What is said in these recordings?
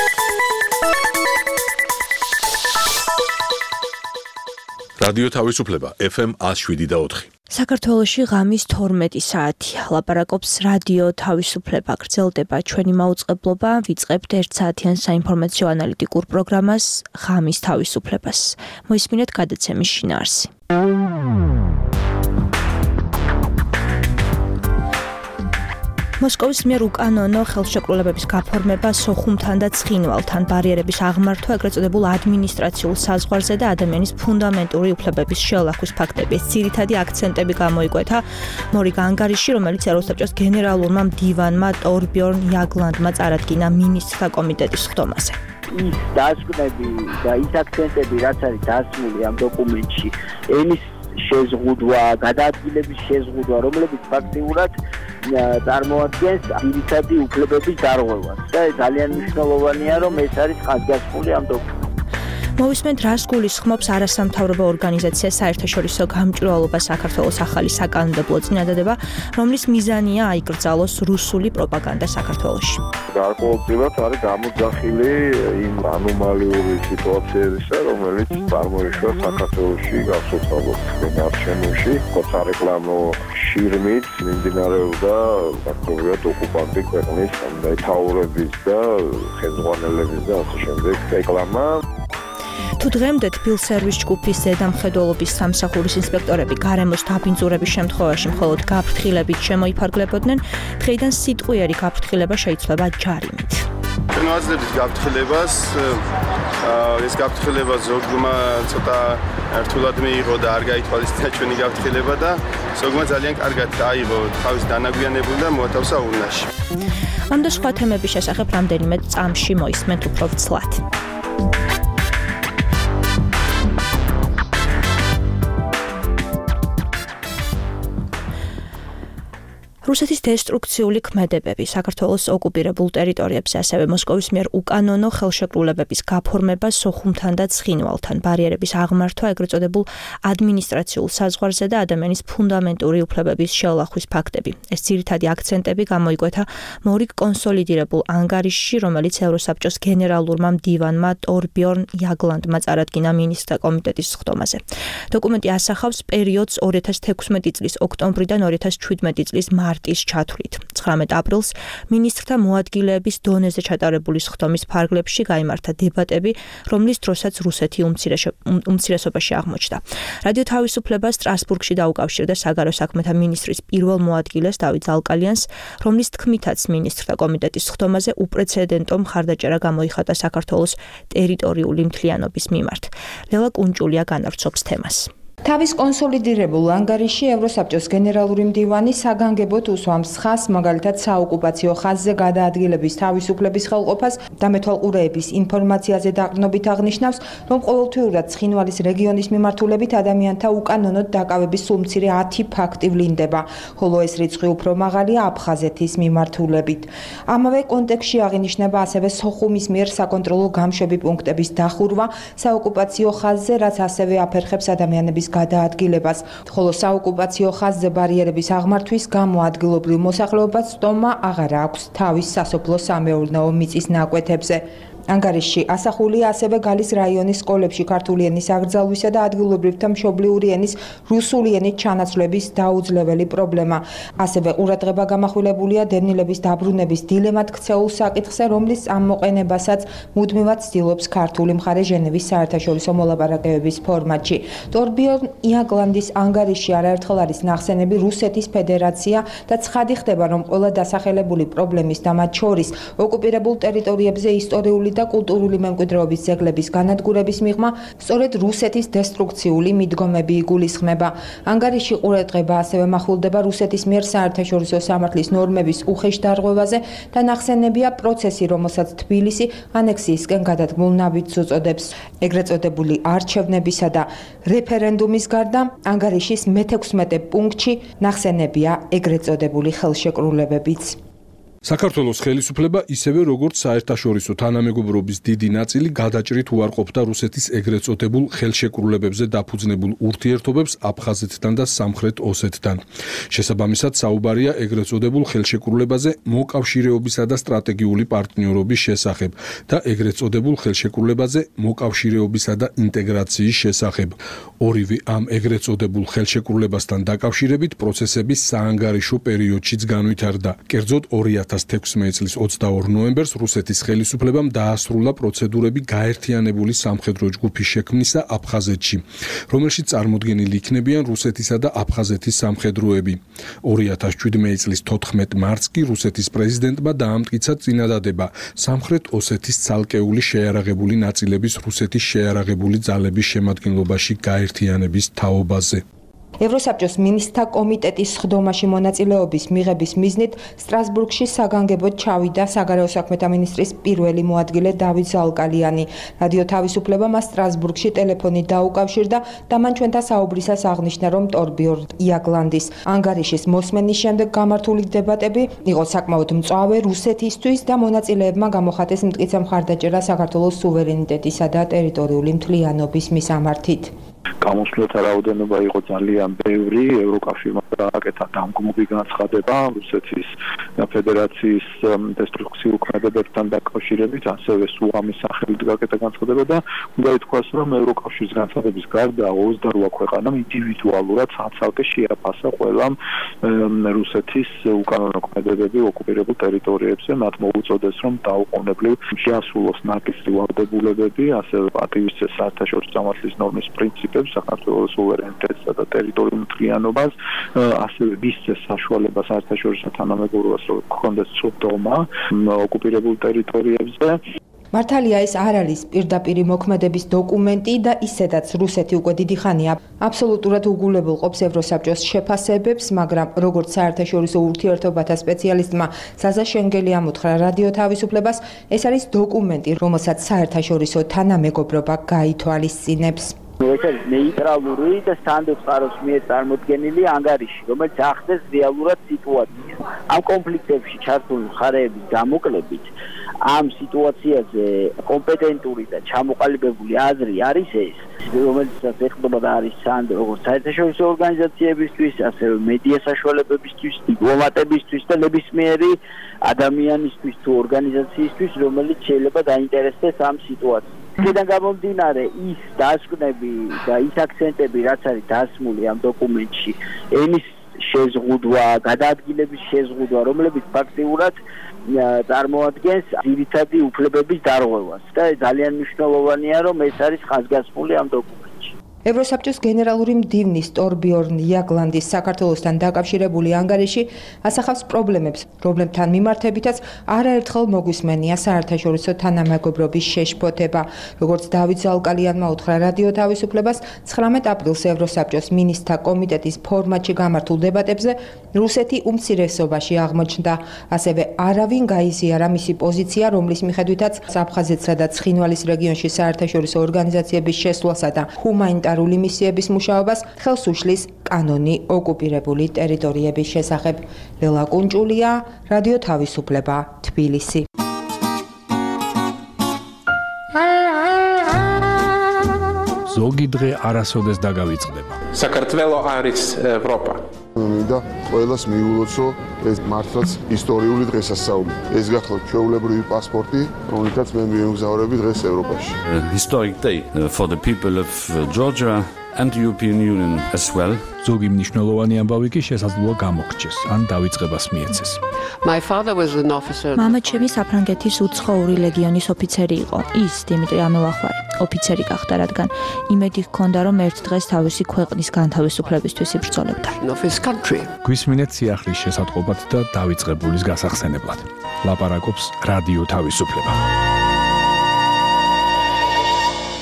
რადიო თავისუფლება FM 107.4. საქართველოში ღამის 12 საათია. ლაპარაკობს რადიო თავისუფლება. გრძელდება ჩვენი მაუწყებლობა. ვიწყებთ 1 საათიან საინფორმაციო ანალიტიკურ პროგრამას ღამის თავისუფლებას. მოისმინეთ გადაცემის შინაარსი. მოსკოვის მიერ უკანონო ხელშეკრულებების გაფორმება სოხუმთან და ცხინვალთან, ბარიერების აღმართვა, ეგრეთ წოდებულ ადმინისტრაციულ საზღვარზე და ადამიანის ფუნდამენტური უფლებების შეალახვის ფაქტები. ეს ძირითადი აქცენტები გამოიკვეთა მორიგ ანგარიში, რომელიც ევროსაბჭოს გენერალურმა მდივანმა ტორბიორნ იაგლანდმა წარადგინა მინისტრთა კომიტეტის ხდომაზე. ის დასკვნები და ის აქცენტები, რაც არის დასმული ამ დოკუმენტში, ენის შეზღუდვა, გადაადგილების შეზღუდვა, რომლებიც ფაქტიურად წარმოადგენს ძირითადი უფლებების დარღვევას და ძალიან მნიშვნელოვანია, რომ ეს არის ხაზგასმული ამ დოკუმენტში. მოვისმენთ, რას გულისხმობს არასამთავრობო ორგანიზაცია საერთაშორისო გამჭვირვალობა საქართველოს ახალი საკანონმდებლო წინადადება, რომლის მიზანია აიკრძალოს რუსული პროპაგანდა საქართველოში. გარკვეულწილად არის გამოძახილი იმ ანომალიური სიტუაციებისა, რომელიც წარმოიშვა საქართველოში გასოცალო არჩევნებში, სარეკლამო შირმით მიმდინარეობდა ფაქტობრივად ოკუპანტი ქვეყნის მეთაურების და ხელმძღვანელების და ასე შემდეგ რეკლამა. თუ დღემდე თბილსერვის ჯგუფის ზედამხედველობის სამსახურის ინსპექტორები გარემოს დაბინძურების შემთხვევაში მხოლოდ გაფრთხილებით შემოიფარგლებოდნენ, დღეიდან სიტყვიერი გაფრთხილება შეიცვლება ჯარიმით. ვაძლევთ გაფრთხილებას, ეს გაფრთხილება ზოგმა ცოტა რთულად მიიღო და არ გაითვალისწინა ჩვენი გაფრთხილება და ზოგმა ძალიან კარგად აიღო თავის დანაგვიანებული და მოათავსა ურნაში. ამ და სხვა თემების შესახებ რამდენიმე წამში მოისმენთ უფრო ცლად. რუსეთის დესტრუქციული ქმედებები საქართველოს ოკუპირებულ ტერიტორიებზე, ასევე მოსკოვის მიერ უკანონო ხელშეკრულებების გაფორმება სოხუმთან და ცხინვალთან, ბარიერების აღმართვა, ეგრეთ წოდებულ ადმინისტრაციულ საზღვარზე და ადამიანის ფუნდამენტური უფლებების შეალახვის ფაქტები. ეს ძირითადი აქცენტები გამოიკვეთა მორიგ კონსოლიდირებულ ანგარიშში, რომელიც ევროსაბჭოს გენერალურმა მდივანმა ტორბიორნ იაგლანდმა წარადგინა მინისტრთა კომიტეტის ხდომაზე. დოკუმენტი ასახავს პერიოდს 2016 წლის ოქტომბრიდან 2017 წლის მარტის ჩათვლით. 19 აპრილს მინისტრთა მოადგილეების დონეზე ჩატარებული სხდომის ფარგლებში გაიმართა დებატები, რომლის დროსაც რუსეთი უმცირესობაში აღმოჩნდა. რადიო თავისუფლება სტრასბურგში დაუკავშირდა საგარეო საქმეთა მინისტრის პირველ მოადგილეს დავით ზალკალიანს, რომლის თქმითაც მინისტრთა კომიტეტის სხდომაზე უპრეცედენტო მხარდაჭერა გამოიხატა საქართველოს ტერიტორიული მთლიანობის მიმართ. ლელა კუნჭულია განავრცობს თემას. თავის კონსოლიდირებულ ანგარიში ევროსაბჭოს გენერალური მდივანი საგანგებოდ უსვამს ხაზს, მაგალითად საოკუპაციო ხაზზე გადაადგილების თავისუფლების ხელყოფას და მეთვალყურეების ინფორმაციაზე დაყრდნობით აღნიშნავს, რომ ყოველთვიურად ცხინვალის რეგიონის მიმართულებით ადამიანთა უკანონოდ დაკავების სულ მცირე 10 ფაქტი ვლინდება, ხოლო ეს რიცხვი უფრო მაღალია აფხაზეთის მიმართულებით. ამავე კონტექსტში აღინიშნება ასევე სოხუმის მიერ საკონტროლო გამშვები პუნქტების დახურვა საოკუპაციო ხაზზე, რაც ასევე აფერხებს ადამიანების გადაადგილებას, ხოლო საოკუპაციო ხაზზე ბარიერების აღმართვის გამო ადგილობრივ მოსახლეობას სტომა აღარ აქვს თავის სასოფლო-სამეურნეო მიწის ნაკვეთებზე. ანგარიშში ასახულია ასევე გალის რაიონის სკოლებში ქართული ენის აკრძალვისა და ადგილობრივთა მშობლიური ენის რუსული ენით ჩანაცვლების დაუძლეველი პრობლემა. ასევე ყურადღება გამახვილებულია დევნილების დაბრუნების დილემად ქცეულ საკითხზე, რომლის წამოყენებასაც მუდმივად ცდილობს ქართული მხარე ჟენევის საერთაშორისო მოლაპარაკებების ფორმატში. ტორბიორნ იაგლანდის ანგარიში არაერთხელ არის ნახსენები რუსეთის ფედერაცია და ცხადი ხდება, რომ ყველა დასახელებული პრობლემის და მათ შორის ოკუპირებულ ტერიტორიებზე ისტორიული და კულტურული მემკვიდრეობის ძეგლების განადგურების მიღმა სწორედ რუსეთის დესტრუქციული მიდგომები იგულისხმება. ანგარიში ყურადღება ასევე მახვილდება რუსეთის მიერ საერთაშორისო სამართლის ნორმების უხეშ დარღვევაზე და ნახსენებია პროცესი, რომელსაც თბილისი ანექსიისკენ გადადგმულ ნაბიჯს უწოდებს. ეგრეთ წოდებული არჩევნებისა და რეფერენდუმის გარდა ანგარიშის მე-16 პუნქტში ნახსენებია ეგრეთ წოდებული ხელშეკრულებებიც. საქართველოს ხელისუფლება ისევე როგორც საერთაშორისო თანამეგობრობის დიდი ნაწილი გადაჭრით უარყოფდა რუსეთის ეგრეთ წოდებულ ხელშეკრულებებზე დაფუძნებულ ურთიერთობებს აფხაზეთთან და სამხრეთ ოსეთთან. შესაბამისად, საუბარია ეგრეთ წოდებულ ხელშეკრულებაზე მოკავშირეობისა და სტრატეგიული პარტნიორობის შესახებ და ეგრეთ წოდებულ ხელშეკრულებაზე მოკავშირეობისა და ინტეგრაციის შესახებ. ორივე ამ ეგრეთ წოდებულ ხელშეკრულებასთან დაკავშირებით პროცესები საანგარიშო პერიოდშიც განვითარდა. კერძოდ 2016 წლის 22 ნოემბერს რუსეთის ხელისუფლებამ დაასრულა პროცედურები გაერთიანებული სამხედრო ჯგუფის შექმნისა აფხაზეთში, რომელშიც წარმოდგენილი იქნებიან რუსეთისა და აფხაზეთის სამხედროები. 2017 წლის 14 მარტს კი რუსეთის პრეზიდენტმა დაამტკიცა წინადადება სამხრეთ ოსეთის ცალკეული შეიარაღებული ნაწილების რუსეთის შეიარაღებული ძალების შემადგენლობაში გაერთიანების თაობაზე. ევროსაბჭოს მინისტრთა კომიტეტის სხდომაში მონაწილეობის მიღების მიზნით სტრასბურგში საგანგებოდ ჩავიდა საგარეო საქმეთა მინისტრის პირველი მოადგილე დავით ზალკალიანი. რადიო თავისუფლება მას სტრასბურგში ტელეფონით დაუკავშირდა და მან ჩვენთან საუბრისას აღნიშნა, რომ ტორბიორნ იაგლანდის ანგარიშის მოსმენის შემდეგ გამართული დებატები იყო საკმაოდ მწვავე რუსეთისთვის და მონაწილეებმა გამოხატეს მტკიცე მხარდაჭერა საქართველოს სუვერენიტეტისა და ტერიტორიული მთლიანობის მისამართით. გამოსვლათა რაოდენობა იყო ძალიან ბევრი. ევროკავშირმა დააკეთა დამგმობი განცხადება რუსეთის ფედერაციის დესტრუქციულ ქმედებებთან დაკავშირებით, ასევე სუამის სახელით გააკეთა განცხადება და უნდა ითქვას, რომ ევროკავშირის განცხადების გარდა 28 ქვეყანამ ინდივიდუალურად ცალკე შეაფასა ყველა რუსეთის უკანონო ქმედებები ოკუპირებულ ტერიტორიებზე, მათ მოუწოდეს, რომ დაუყოვნებლივ შეასრულოს ნაკისრი ვალდებულებები, ასევე პატივისცეს საერთაშორისო სამართლის ნორმის პრინციპებს, საქართველოს სუვერენიტეტსა და ტერიტორიულ მთლიანობას, ასევე მისცეს საშუალება საერთაშორისო თანამეგობრობას, რომ გქონდეს სრულდომა ოკუპირებულ ტერიტორიებზე. მართალია ეს არ არის პირდაპირი მოქმედების დოკუმენტი და ისედაც რუსეთი უკვე დიდი ხანია აბსოლუტურად უგულებელ ყოფს ევროსაბჭოს შეფასებებს, მაგრამ როგორც საერთაშორისო ურთიერთობათა სპეციალისტმა საზა შენგელი ამოთხრა რადიო თავისუფლებას, ეს არის დოკუმენტი, რომელსაც საერთაშორისო თანამეგობრობა გაითვალისწინებს. ეს არის ნეიტრალური და სტანდარტ წყაროს მიერ წარმოდგენილი ანგარიში, რომელიც ახდენს რეალურად სიტუაციას. ამ კონფლიქტებში ჩართული მხარეების გამოკლებით ამ სიტუაციაზე კომპეტენტური და ჩამოყალიბებული აზრი არის ეს, რომელიც ეხება და არის სანდ როგორც საერთაშორისო ორგანიზაციებისთვის, ასევე მედია საშუალებებისთვის, დიპლომატებისთვის და ნებისმიერი ადამიანისთვის თუ ორგანიზაციისთვის, რომელიც შეიძლება დაინტერესდეს ამ სიტუაციას. აქედან გამომდინარე ის დასკვნები და ის აქცენტები, რაც არის დასმული ამ დოკუმენტში, ენის შეზღუდვა, გადაადგილების შეზღუდვა, რომლებიც ფაქტიურად წარმოადგენს ძირითადი უფლებების დარღვევას და ძალიან მნიშვნელოვანია, რომ ეს არის ხაზგასმული ამ დოკუმენტში. ევროსაბჭოს გენერალური მდივნის ტორბიორნ იაგლანდის საქართველოსთან დაკავშირებული ანგარიში ასახავს პრობლემებს, რომლებთან მიმართებითაც არაერთხელ მოგვისმენია საერთაშორისო თანამეგობრობის შეშფოთება. როგორც დავით ზალკალიანმა უთხრა რადიო თავისუფლებას, 19 აპრილს ევროსაბჭოს მინისტრთა კომიტეტის ფორმატში გამართულ დებატებზე რუსეთი უმცირესობაში აღმოჩნდა. ასევე არავინ გაიზიარა მისი პოზიცია, რომლის მიხედვითაც აფხაზეთსა და ცხინვალის რეგიონში საერთაშორისო ორგანიზაციების შესვლასა და ჰუმანიტარული მისიების მუშაობას ხელს უშლის კანონი ოკუპირებული ტერიტორიების შესახებ. ლელა კუნჭულია, რადიო თავისუფლება, თბილისი. ზოგი დღე არასოდეს დაგავიწყდება. საქართველო არის ევროპა. მინდა ყველას მიულოცო ეს მართლაც ისტორიული დღესასწაული. ეს გახლავთ ჩვეულებრივი პასპორტი, რომელთაც მე მივემგზავრები დღეს ევროპაში. Historic day for the people of Georgia and the European Union as well. ზოგი მნიშვნელოვანი ამბავი კი შესაძლოა გამოგრჩეს, ან დავიწყებას მიეცეს. My father was an officer. მამა ჩემი საფრანგეთის უცხოური ლეგიონის ოფიცერი იყო. ის დიმიტრი ამელახვარი ოფიცერი გახდა, რადგან იმედი ჰქონდა, რომ ერთ დღეს თავისი ქვეყნის განთავისუფლებისთვის იბრძოლებდა. გვისმინეთ სიახლის შესატყობად და დავიწყებულის გასახსენებლად. ლაპარაკობს რადიო თავისუფლება.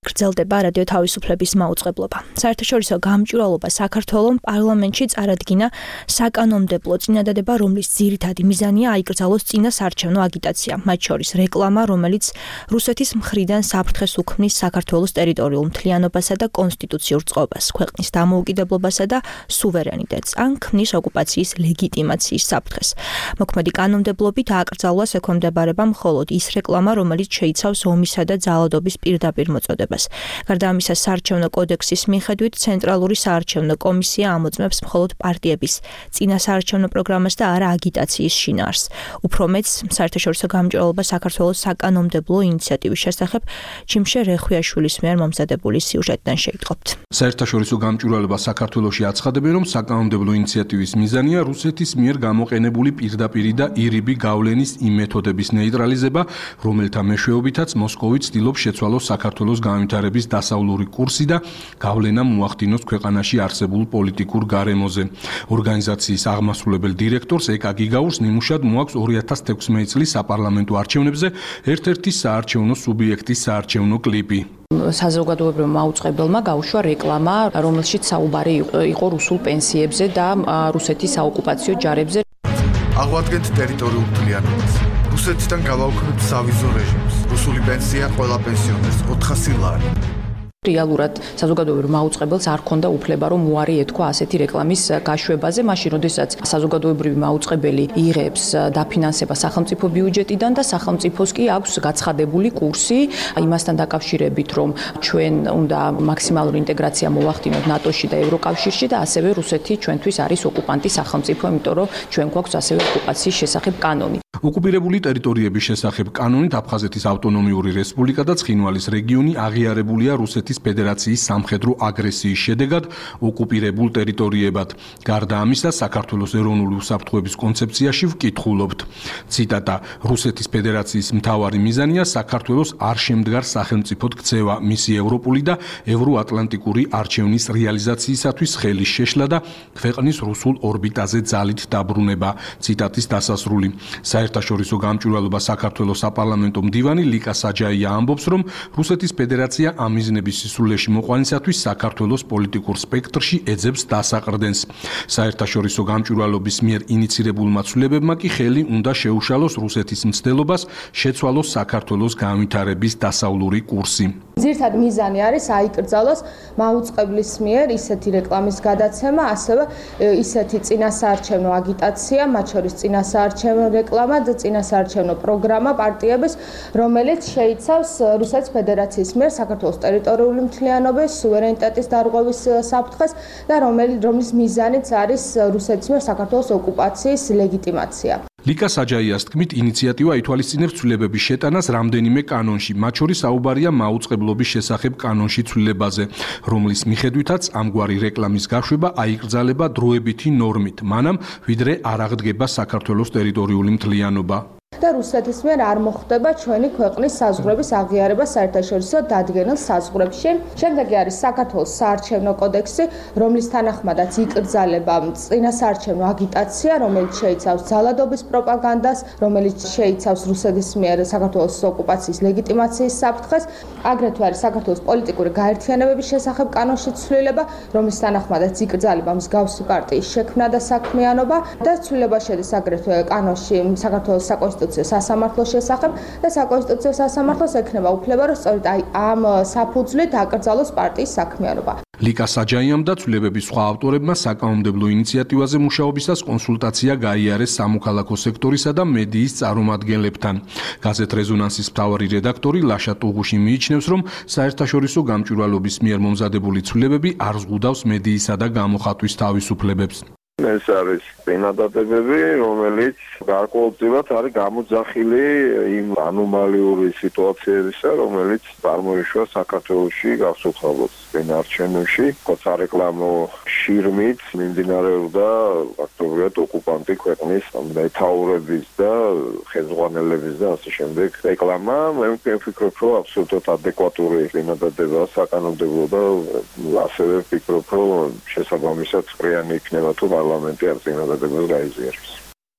გრძელდება რადიო თავისუფლების მაუწყებლობა. საერთაშორისო გამჭვირვალობა საქართველოს პარლამენტში წარადგინა საკანონმდებლო წინადადება, რომლის ძირითადი მიზანია აიკრძალოს წინასაარჩევნო აგიტაცია, მათ შორის რეკლამა, რომელიც რუსეთის მხრიდან საფრთხეს უქმნის საქართველოს ტერიტორიულ მთლიანობასა და კონსტიტუციურ წყობას, ქვეყნის დამოუკიდებლობასა და სუვერენიტეტს, ან ქმნის ოკუპაციის ლეგიტიმაციის საფრთხეს. მოქმედი კანონმდებლობით ააკრძალვა ექვემდებარება მხოლოდ ის რეკლამა, რომელიც შეიცავს ომისა და ძალადობის პირდაპირ მოწოდებას. გარდა ამისა, საარჩევნო კოდექსის მიხედვით ცენტრალური საარჩევნო კომისია ამოწმებს მხოლოდ პარტიების წინასაარჩევნო პროგრამას და არა აგიტაციის შინაარსს. უფრო მეც, საერთაშორისო გამჭვირვალობა საქართველოს საკანონმდებლო ინიციატივის შესახებ ჩიმშე რეხვიაშვილის მიერ მომზადებული სიუჟეტიდან შეიტყობთ. საერთაშორისო გამჭვირვალობა საქართველოში აცხადებენ, რომ საკანონმდებლო ინიციატივის მიზანია რუსეთის მიერ გამოყენებული პირდაპირი და ირიბი გავლენის იმ მეთოდების ნეიტრალიზება, რომელთა მეშვეობითაც მოსკოვი ცდილობს შეცვალოს საქართველოს განვითარების დასავლური კურსი და გავლენა მოახდინოს ქვეყანაში არსებულ პოლიტიკურ გარემოზე. ორგანიზაციის აღმასრულებელ დირექტორს ეკა გიგაურს ნიმუშად მოაქვს 2016 წლის საპარლამენტო არჩევნებზე ერთ-ერთი საარჩევნო სუბიექტის საარჩევნო კლიპი. საზოგადოებრივმა მაუწყებელმა გაუშვა რეკლამა, რომელშიც საუბარი იყო რუსულ პენსიებზე და რუსეთის საოკუპაციო ჯარებზე. აღვადგენთ ტერიტორიულ მთლიანობას. რუსეთიდან გავავქმებთ სავიზო რეჟიმს. რუსული პენსია ყველა პენსიონერს 400 ლარი. რეალურად საზოგადოებრივ მაუწყებელს არ ქონდა უფლება, რომ უარი ეთქვა ასეთი რეკლამის გაშვებაზე, მაშინ როდესაც საზოგადოებრივი მაუწყებელი იღებს დაფინანსება სახელმწიფო ბიუჯეტიდან და სახელმწიფოს კი აქვს გაცხადებული კურსი იმასთან დაკავშირებით, რომ ჩვენ უნდა მაქსიმალური ინტეგრაცია მოვახდინოთ ნატოში და ევროკავშირში და ასევე რუსეთი ჩვენთვის არის ოკუპანტი სახელმწიფო, იმიტომ რომ ჩვენ გვაქვს ასევე ოკუპაციის შესახებ კანონი. ოკუპირებული ტერიტორიების შესახებ კანონით აფხაზეთის ავტონომიური რესპუბლიკა და ცხინვალის რეგიონი აღიარებულია რუსეთის ფედერაციის სამხედრო აგრესიის შედეგად ოკუპირებულ ტერიტორიებად. გარდა ამისა, საქართველოს ეროვნული უსაფრთხოების კონცეფციაში ვკითხულობთ. ციტატა: რუსეთის ფედერაციის მთავარი მიზანია საქართველოს არ შემდგარ სახელმწიფოდ ქცევა, მისი ევროპული და ევროატლანტიკური არჩევნის რეალიზაციისათვის ხელის შეშლა და ქვეყნის რუსულ ორბიტაზე ძალით დაბრუნება. ციტატის დასასრული. საერთაშორისო გამჭვირვალობა საქართველოს საპარლამენტო მდივანი ლიკა საჯაია ამბობს, რომ რუსეთის ფედერაცია ამ მიზნების სისრულეში მოყვანისათვის საქართველოს პოლიტიკურ სპექტრში ეძებს დასაყრდენს. საერთაშორისო გამჭვირვალობის მიერ ინიცირებულმა ცვლილებებმა კი ხელი უნდა შეუშალოს რუსეთის მცდელობას შეცვალოს საქართველოს განვითარების დასავლური კურსი. ძირითადი მიზანი არის აიკრძალოს მაუწყებლის მიერ ისეთი რეკლამის გადაცემა, ასევე ისეთი წინასაარჩევნო აგიტაცია, მათ შორის წინასაარჩევნო რეკლამა და წინასაარჩევნო პროგრამა პარტიების, რომელიც შეიცავს რუსეთის ფედერაციის მიერ საქართველოს ტერიტორიული მთლიანობის, სუვერენიტეტის დარღვევის საფრთხეს და რომლის მიზანიც არის რუსეთის მიერ საქართველოს ოკუპაციის ლეგიტიმაცია. ლიკა საჯაიას თქმით, ინიციატივა ითვალისწინებს ცვლილებების შეტანას რამდენიმე კანონში, მათ შორის საუბარია მაუწყებლობის შესახებ კანონში ცვლილებაზე, რომლის მიხედვითაც ამგვარი რეკლამის გაშვება აიკრძალება დროებითი ნორმით, მანამ ვიდრე არ აღდგება საქართველოს ტერიტორიული მთლიანობა. და რუსეთის მიერ არ მოხდება ჩვენი ქვეყნის საზღვრების აღიარება საერთაშორისო დადგენილ საზღვრებში. შემდეგი არის საქართველოს საარჩევნო კოდექსი, რომლის თანახმადაც იკრძალება წინასაარჩევნო აგიტაცია, რომელიც შეიცავს ძალადობის პროპაგანდას, რომელიც შეიცავს რუსეთის მიერ საქართველოს ოკუპაციის ლეგიტიმაციის საფრთხეს. აგრეთვე არის საქართველოს პოლიტიკური გაერთიანებების შესახებ კანონში ცვლილება, რომლის თანახმადაც იკრძალება მსგავსი პარტიის შექმნა და საქმიანობა და ცვლილება შედის აგრეთვე კანონში საქართველოს საკონსტიტუციო სასამართლოს შესახებ და საკონსტიტუციო სასამართლოს ექნება უფლება, რომ სწორედ ამ საფუძვლით აკრძალოს პარტიის საქმიანობა. ლიკა საჯაიამ და ცვლილებების სხვა ავტორებმა საკანონმდებლო ინიციატივაზე მუშაობისას კონსულტაცია გაიარეს სამოქალაქო სექტორისა და მედიის წარმომადგენლებთან. გაზეთ რეზონანსის მთავარი რედაქტორი ლაშა ტუღუში მიიჩნევს, რომ საერთაშორისო გამჭვირვალობის მიერ მომზადებული ცვლილებები არ ზღუდავს მედიისა და გამოხატვის თავისუფლებებს. ეს არის წინადადებები, რომელიც გარკვეულწილად არის გამოძახილი იმ ანომალიური სიტუაციებისა, რომელიც წარმოიშვა საქართველოში გასულხაბოს წინარჩენებში, სარეკლამო შირმით მიმდინარეობდა ფაქტობრივად ოკუპანტი ქვეყნის მეთაურების და ხელმძღვანელების და ასე შემდეგ რეკლამა. მე ვფიქრობ, რომ აბსოლუტურად ადეკვატური წინადადება საკანონმდებლო და ასევე ვფიქრობ, რომ შესაბამისად წრიანი იქნება თუ პარლამენტი არ წინადადებას გაიზიარებს.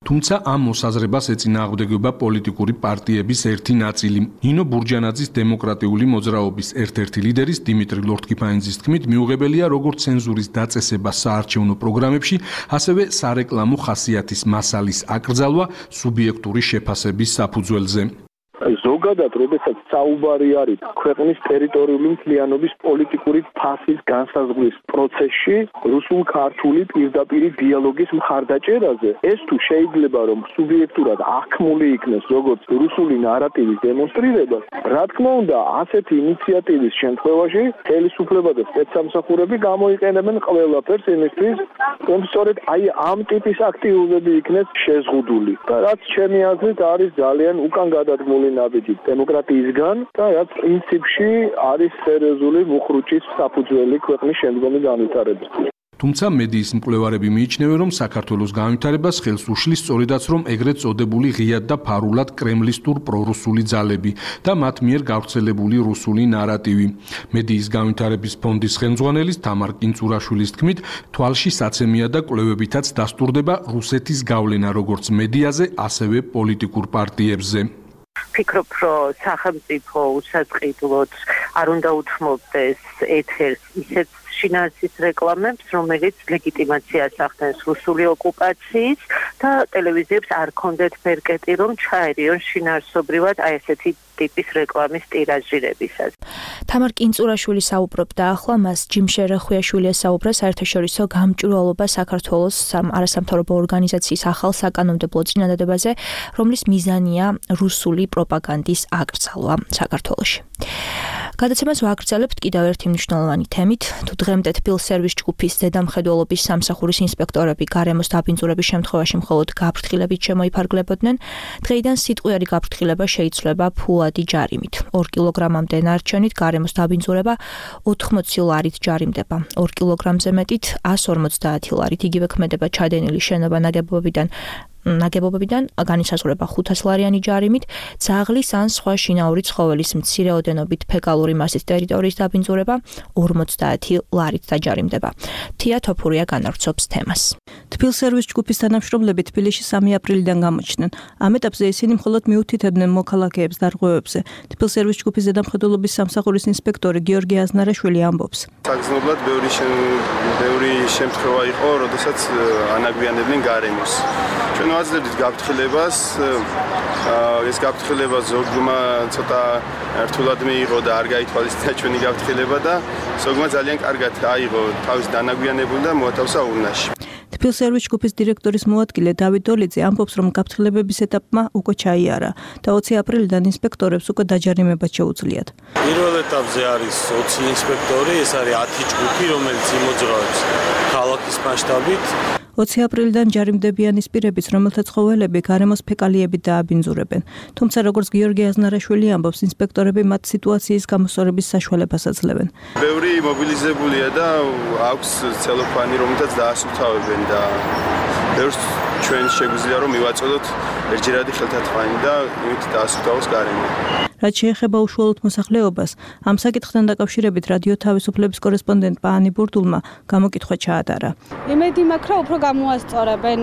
თუმცა ამ მოსაზრებას ეწინააღმდეგება პოლიტიკური პარტიების ერთი ნაწილი. ნინო ბურჯანაძის დემოკრატიული მოძრაობის ერთ-ერთი ლიდერის დიმიტრი ლორთქიფანიძის თქმით, მიუღებელია როგორც ცენზურის დაწესება საარჩევნო პროგრამებში, ასევე სარეკლამო ხასიათის მასალის აკრძალვა სუბიექტური შეფასების საფუძველზე. ზოგადად, როდესაც საუბარი არის ქვეყნის ტერიტორიული მთლიანობის პოლიტიკური ფასის განსაზღვრის პროცესში, რუსულ-ქართული პირდაპირი დიალოგის მხარდაჭერაზე, ეს თუ შეიძლება რომ სუბიექტურად აღქმული იქნეს როგორც რუსული ნარატივის დემონსტრირებას, რა თქმა უნდა, ასეთი ინიციატივის შემთხვევაში ხელისუფლება და სპეცსამსახურები გამოიყენებენ ყველაფერს იმისთვის, რომ სწორედ ამ ტიპის აქტივობები იქნეს შეზღუდული. და რაც ჩემი აზრით არის ძალიან უკან გადადგმული ნაბიჯი დემოკრატიისგან და რაც პრინციპში არის სერიოზული მუხრუჭის საფუძველი ქვეყნის შემდგომი განვითარებისთვის. თუმცა მედიის მკვლევარები მიიჩნევენ, რომ საქართველოს განვითარებას ხელს უშლის სწორედაც რომ ეგრეთ წოდებული ღიად და ფარულად კრემლისტურ პრორუსული ძალები და მათ მიერ გავრცელებული რუსული ნარატივი. მედიის განვითარების ფონდის ხელმძღვანელის თამარ კინწურაშვილის თქმით, თვალში საცემია და კვლევებითაც დასტურდება რუსეთის გავლენა როგორც მედიაზე, ასევე პოლიტიკურ პარტიებზე. ფიქრობ, რომ სახელმწიფო უსაწყიდლოდ არ უნდა უთმობდეს ეთერს ისეთ შინაარსის რეკლამებს, რომელიც ლეგიტიმაციას ახდენს რუსული ოკუპაციის და ტელევიზიებს არ ქონდეთ ბერკეტი, რომ ჩაერიონ შინაარსობრივად აი ესეთი ტიპის რეკლამის ტირაჟირებისას. თამარ კინწურაშვილი საუბრობდა ახლა, მას ჯიმ შერეხვიაშვილი ესაუბრა საერთაშორისო გამჭვირვალობა საქართველოს არასამთავრობო ორგანიზაციის ახალ საკანონმდებლო წინადადებაზე, რომლის მიზანია რუსული პროპაგანდის აკრძალვა საქართველოში. გადაცემას ვაგრძელებთ კიდევ ერთი მნიშვნელოვანი თემით. თუ დღემდე თბილსერვის ჯგუფის ზედამხედველობის სამსახურის ინსპექტორები გარემოს დაბინძურების შემთხვევაში მხოლოდ გაფრთხილებით შემოიფარგლებოდნენ, დღეიდან სიტყვიერი გაფრთხილება შეიცვლება ფულადი ჯარიმით. 2 კილოგრამამდე ნარჩენით გარემოს დაბინძურება 80 ლარით ჯარიმდება. 2 კილოგრამზე მეტით 150 ლარით. იგივე ქმედება ჩადენილი შენობა ნაგებობებიდან განისაზღვრება 500 ლარიანი ჯარიმით, ძაღლის ან სხვა შინაური ცხოველის მცირე ოდენობით ფეკალური მასის ტერიტორიის დაბინძურება 50 ლარით დაჯარიმდება. თია თოფურია განავრცობს თემას. თბილსერვის ჯგუფის თანამშრომლები თბილისში 3 აპრილიდან გამოჩნდნენ. ამ ეტაპზე ისინი მხოლოდ მიუთითებდნენ მოქალაქეებს დარღვევებზე. თბილსერვის ჯგუფის ზედამხედველობის სამსახურის ინსპექტორი გიორგი აზნარაშვილი ამბობს. საგრძნობლად ბევრი შემთხვევა იყო, როდესაც ანაგვიანებდნენ გარემოს. ჩვენ ვაძლევთ გაფრთხილებას, ეს გაფრთხილება ზოგმა ცოტა რთულად მიიღო და არ გაითვალისწინა ჩვენი გაფრთხილება და ზოგმა ძალიან კარგად აიღო თავის დანაგვიანებული და მოათავსა ურნაში. თბილსერვის ჯგუფის დირექტორის მოადგილე დავით დოლიძე ამბობს, რომ გაფრთხილებების ეტაპმა უკვე ჩაიარა და 20 აპრილიდან ინსპექტორებს უკვე დაჯარიმება შეუძლიათ. პირველ ეტაპზე არის 20 ინსპექტორი, ეს არის 10 ჯგუფი, რომელიც იმოძრავებს ქალაქის მასშტაბით. 20 აპრილიდან ჯარიმდებიან ის პირებიც, რომელთა ცხოველები გარემოს ფეკალიებით დააბინძურებენ. თუმცა, როგორც გიორგი აზნარაშვილი ამბობს, ინსპექტორები მათ სიტუაციის გამოსწორების საშუალებას აძლევენ. ბევრი მობილიზებულია და აქვს ცელოფანი, რომელთაც დაასუფთავებენ და ბევრს ჩვენ შეგვიძლია რომ მივაწოდოთ ერთჯერადი ხელთათმანი და იმით დაასუფთავოს გარემო. რაც შეეხება უშუალოდ მოსახლეობას, ამ საკითხთან დაკავშირებით რადიო თავისუფლების კორესპონდენტმა ანი ბურდულმა გამოკითხვა ჩაატარა. იმედი მაქვს, რომ უფრო გამოასწორებენ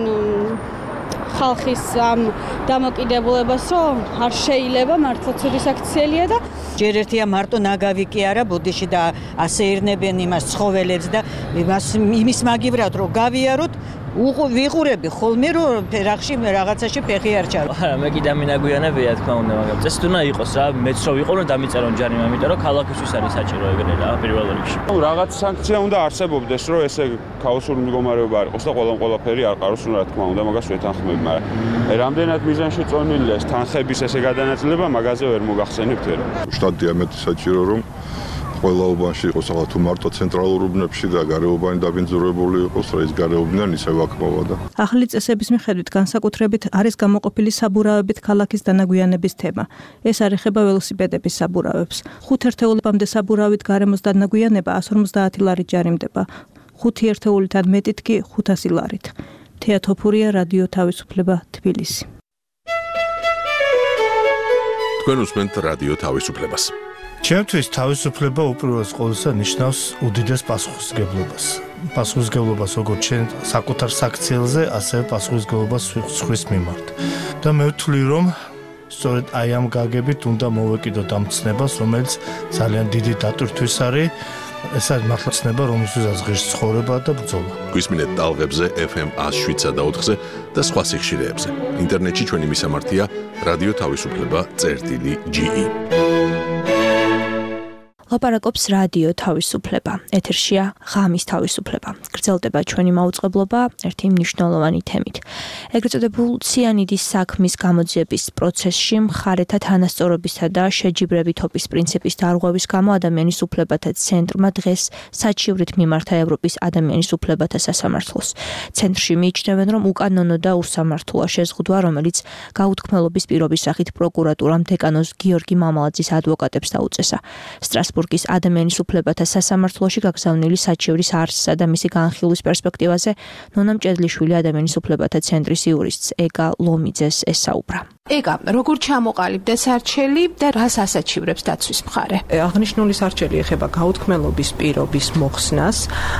ხალხის ამ დამოკიდებულებას, რომ არ შეიძლება მართლა ცუდი საქციელია და ჯერ ერთია მარტო ნაგავი კი არა, ბუდიში და ასეირნებენ იმას ცხოველებს და იმის მაგივრად რომ გავიაროთ ვიყურები ხოლმე რომ ფერახში რაღაცაში ფეხი არ ჩარო. არა, მე კიდე მინაგვიანებია თქმა უნდა, მაგრამ წესით უნდა იყოს რა, მეც რო ვიყო რომ დამიწერონ ჯარიმა, იმიტომ რომ ქალაქისთვის არის საჭირო ეგრე რა, პირველ რიგში. რაღაც სანქცია უნდა არსებობდეს, რომ ესე ქაოსური მდგომარეობა არ იყოს და ყველაფერი არ ყაროს, რა თქმა უნდა, მაგას ვეთანხმებ, მაგრამ რამდენად მიზანში წონილია ეს თანხების ესე გადანაწილება, მაგაზე ვერ მოგახსენებთ რა. შტატია მეტი საჭირო რომ ყველა უბანში იყოს ახლა თუ მარტო ცენტრალურ უბნებში და გარეუბანი დაბინძურებული იყოს, რა ის გარეუბნიდან ისევ აქმოვა და ახალი წესების მიხედვით განსაკუთრებით არის გამოყოფილი საბურავებით ქალაქის დანაგვიანების თემა. ეს არ ეხება ველოსიპედების საბურავებს. 5 ერთეულებამდე საბურავით გარემოს დანაგვიანება 150 ლარით ჯარიმდება. 5 ერთეულიდან მეტით კი 500 ლარით. თეა თოფურია, რადიო თავისუფლება, თბილისი. თქვენ უსმენთ რადიო თავისუფლებას. ჩემთვის თავისუფლება უპირველეს ყოვლისა ნიშნავს უდიდეს პასუხისმგებლობას. პასუხისმგებლობას როგორც ჩვენ საკუთარ საქციელზე, ასევე პასუხისმგებლობას სხვის მიმართ. და მე ვთვლი, რომ სწორედ აი ამ გაგებით უნდა მოვეკიდოთ ამ ცნებას, რომელიც ძალიან დიდი დატვირთვის არის. ეს არის მართლა ცნება, რომელსაც ღირს ცხოვრება და ბრძოლა. გვისმინეთ ტალღებზე FM 107.4-ზე და სხვა სიხშირეებზე. ინტერნეტში ჩვენი მისამართია რადიო თავისუფლება.ge. ლაპარაკობს რადიო თავისუფლება. ეთერშია ღამის თავისუფლება. გრძელდება ჩვენი მაუწყებლობა ერთი მნიშვნელოვანი თემით. ეგრეთ წოდებულ ციანიდის საქმის გამოძიების პროცესში მხარეთა თანასწორობისა და შეჯიბრებითობის პრინციპის დარღვევის გამო ადამიანის უფლებათა ცენტრმა დღეს საჩივრით მიმართა ევროპის ადამიანის უფლებათა სასამართლოს. ცენტრში მიიჩნევენ, რომ უკანონო და უსამართლოა შეზღუდვა, რომელიც გაუთქმელობის პირობის სახით პროკურატურამ დეკანოზ გიორგი მამალაძის ადვოკატებს დაუწესა. სტრასბურგის ადამიანის უფლებათა სასამართლოში გაგზავნილი საჩივრის არსსა და მისი განხილვის პერსპექტივაზე ნონა მჭედლიშვილი ადამიანის უფლებათა ცენტრის იურისტს ეგა ლომიძეს ესაუბრა. ეგა, როგორ ჩამოყალიბდა სარჩელი და რას ასაჩივრებს დაცვის მხარე? აღნიშნული სარჩელი ეხება გაუთქმელობის პირობის მოხსნას.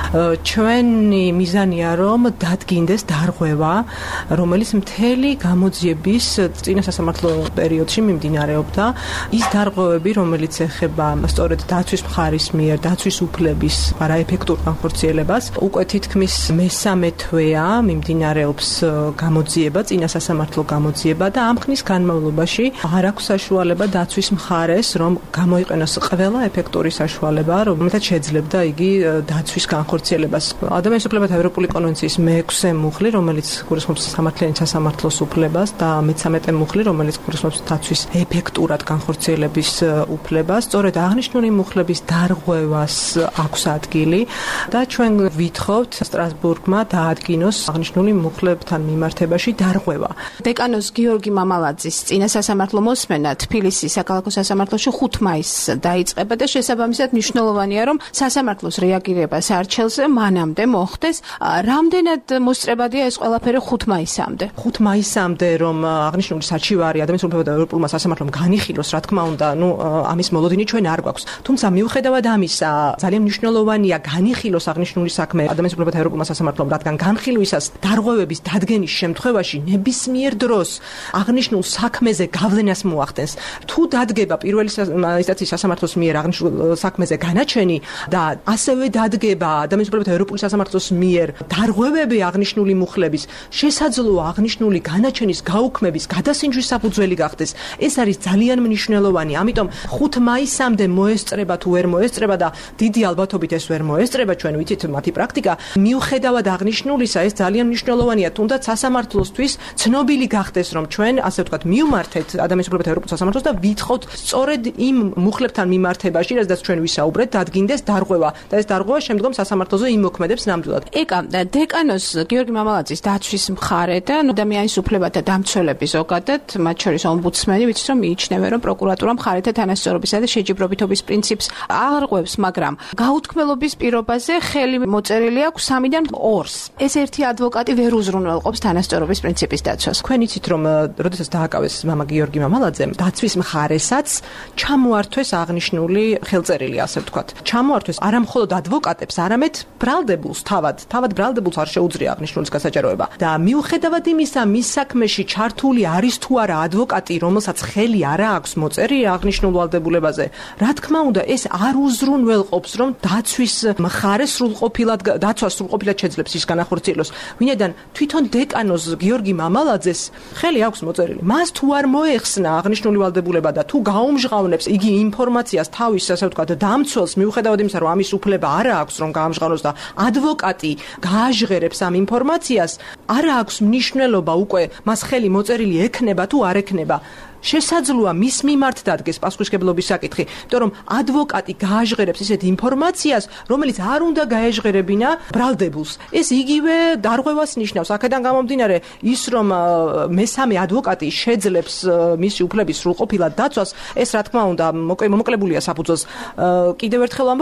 ჩვენი მიზანია, რომ დადგინდეს დარღვევა, რომელიც მთელი გამოძიების წინა სასამართლო პერიოდში მიმდინარეობდა. ის დარღვევები, რომელიც ეხება სწორედ დაცვის მხარის მიერ დაცვის უფლების არაეფექტურ განხორციელებას, უკვე თითქმის მესამე თვეა მიმდინარეობს გამოძიება, წინა სასამართლო გამოძიება და ამ ხნის განმავლობაში არ აქვს საშუალება დაცვის მხარეს, რომ გამოიყენოს ყველა ეფექტური საშუალება, რომელთაც შეძლებდა იგი დაცვის განხორციელებას. ადამიანის უფლებათა ევროპული კონვენციის მე-6 მუხლი, რომელიც გულისხმობს სამართლიანი სასამართლოს უფლებას და მე-13 მუხლი, რომელიც გულისხმობს დაცვის ეფექტურად განხორციელების უფლებას, სწორედ აღნიშნული მუხლების დარღვევას აქვს ადგილი და ჩვენ ვითხოვთ სტრასბურგმა დაადგინოს აღნიშნული მუხლებთან მიმართებაში დარღვევა. დეკანოზ გიორგი მამალაძის წინა სასამართლო მოსმენა თბილისის საკალათო სასამართლოში 5 მაისს დაიწყება და შესაბამისად მნიშვნელოვანია, რომ სასამართლოს რეაგირება სარჩელზე მანამდე მოხდეს. რამდენად მოსწრებადია ეს ყველაფერი 5 მაისამდე? 5 მაისამდე რომ აღნიშნული საჩივარი ადამიანის უფლებათა ევროპულმა სასამართლომ განიხილოს, რა თქმა უნდა, ამის მოლოდინი ჩვენ არ გვაქვს. თუმცა მიუხედავად ამისა, ძალიან მნიშვნელოვანია განიხილოს აღნიშნული საქმე ადამიანის უფლებათა ევროპულმა სასამართლომ, რადგან განხილვისას დარღვევების დადგენის შემთხვევაში ნებისმიერ დროს აღნიშნულ საქმეზე გავლენას მოახდენს. თუ დადგება პირველი ინსტანციის სასამართლოს მიერ აღნიშნულ საქმეზე განაჩენი და ასევე დადგება ადამიანის უფლებათა ევროპული სასამართლოს მიერ დარღვევები აღნიშნული მუხლების, შესაძლოა აღნიშნული განაჩენის გაუქმების გადასინჯვის საფუძველი გახდეს. ეს არის ძალიან მნიშვნელოვანი. ამიტომ 5 მაისამდე მოესწრება თუ ვერ მოესწრება და დიდი ალბათობით ეს ვერ მოესწრება, ჩვენ ვიცით მათი პრაქტიკა. მიუხედავად აღნიშნულისა, ეს ძალიან მნიშვნელოვანია, თუნდაც სასამართლოსთვის ცნობილი გახდეს, რომ ჩვენ ასე ვთქვათ, მივმართეთ ადამიანის უფლებათა ევროპულ სასამართლოს და ვითხოვთ სწორედ იმ მუხლებთან მიმართებაში, რადგან ჩვენ ვისაუბრეთ, დადგინდეს დარღვევა და ეს დარღვევა შემდგომ სასამართლოზე იმოქმედებს ნამდვილად. ეკა, დეკანოზ გიორგი მამალაძის დაცვის მხარე და ადამიანის უფლებათა დამცველები ზოგადად, მათ შორის ომბუდსმენი, ვიცით რომ მიიჩნევენ, რომ პროკურატურა მხარეთა თანასწორობისა და შეჯიბრებითობის პრინციპს აღარღვევს, მაგრამ გაუთქმელობის პირობაზე ხელი მოწერილი აქვს 3-დან 2-ს. ეს ერთი ადვოკატი ვერ უზრუნველყოფს თანასწორობის პრინციპის დაცვას. თქვენ იცით რომ როდესაც დააკავეს მამა გიორგი მამალაძემ, დაცვის მხარესაც ჩამოართვეს აღნიშნული ხელწერილი, ასე ვთქვათ. ჩამოართვეს არა მხოლოდ ადვოკატებს, არამედ ბრალდებულს, თავად ბრალდებულს არ შეუძლია აღნიშნულის გასაჭაროება. და მიუხედავად იმისა, მის საქმეში ჩართული არის თუ არა ადვოკატი, რომელსაც ხელი არ აქვს მოწერილი აღნიშნულ ვალდებულებაზე, რა თქმა უნდა, ეს არ უზრუნველყოფს, რომ დაცვის მხარე დაცვას სრულყოფილად შეძლებს ის განახორციელოს. ვინაიდან თვითონ დეკანოზ გიორგი მამალაძეს ხელი აქვს მოწერილი. მას თუ არ მოეხსნა აღნიშნული ვალდებულება და თუ გაუმჟღავნებს იგი ინფორმაციას თავის, ასე ვთქვათ, დამცველს, მიუხედავად იმისა, რომ ამის უფლება არ აქვს, რომ გაამჟღავნოს და ადვოკატი გააჟღერებს ამ ინფორმაციას, არ აქვს მნიშვნელობა უკვე მას ხელი მოწერილი ექნება თუ არ ექნება. შესაძლოა მის მიმართ დადგეს პასუხისმგებლობის საკითხი, იმიტომ რომ ადვოკატი გააჟღერებს ისეთ ინფორმაციას, რომელიც არ უნდა გაეჟღერებინა ბრალდებულს. ეს იგივე დარღვევას ნიშნავს. აქედან გამომდინარე, ის რომ მესამე ადვოკატი შეძლებს მისი უფლების სრულყოფილად დაცვას, ეს რა თქმა უნდა, მოკლებულია საფუძველს. კიდევ ერთხელ ვამბობ,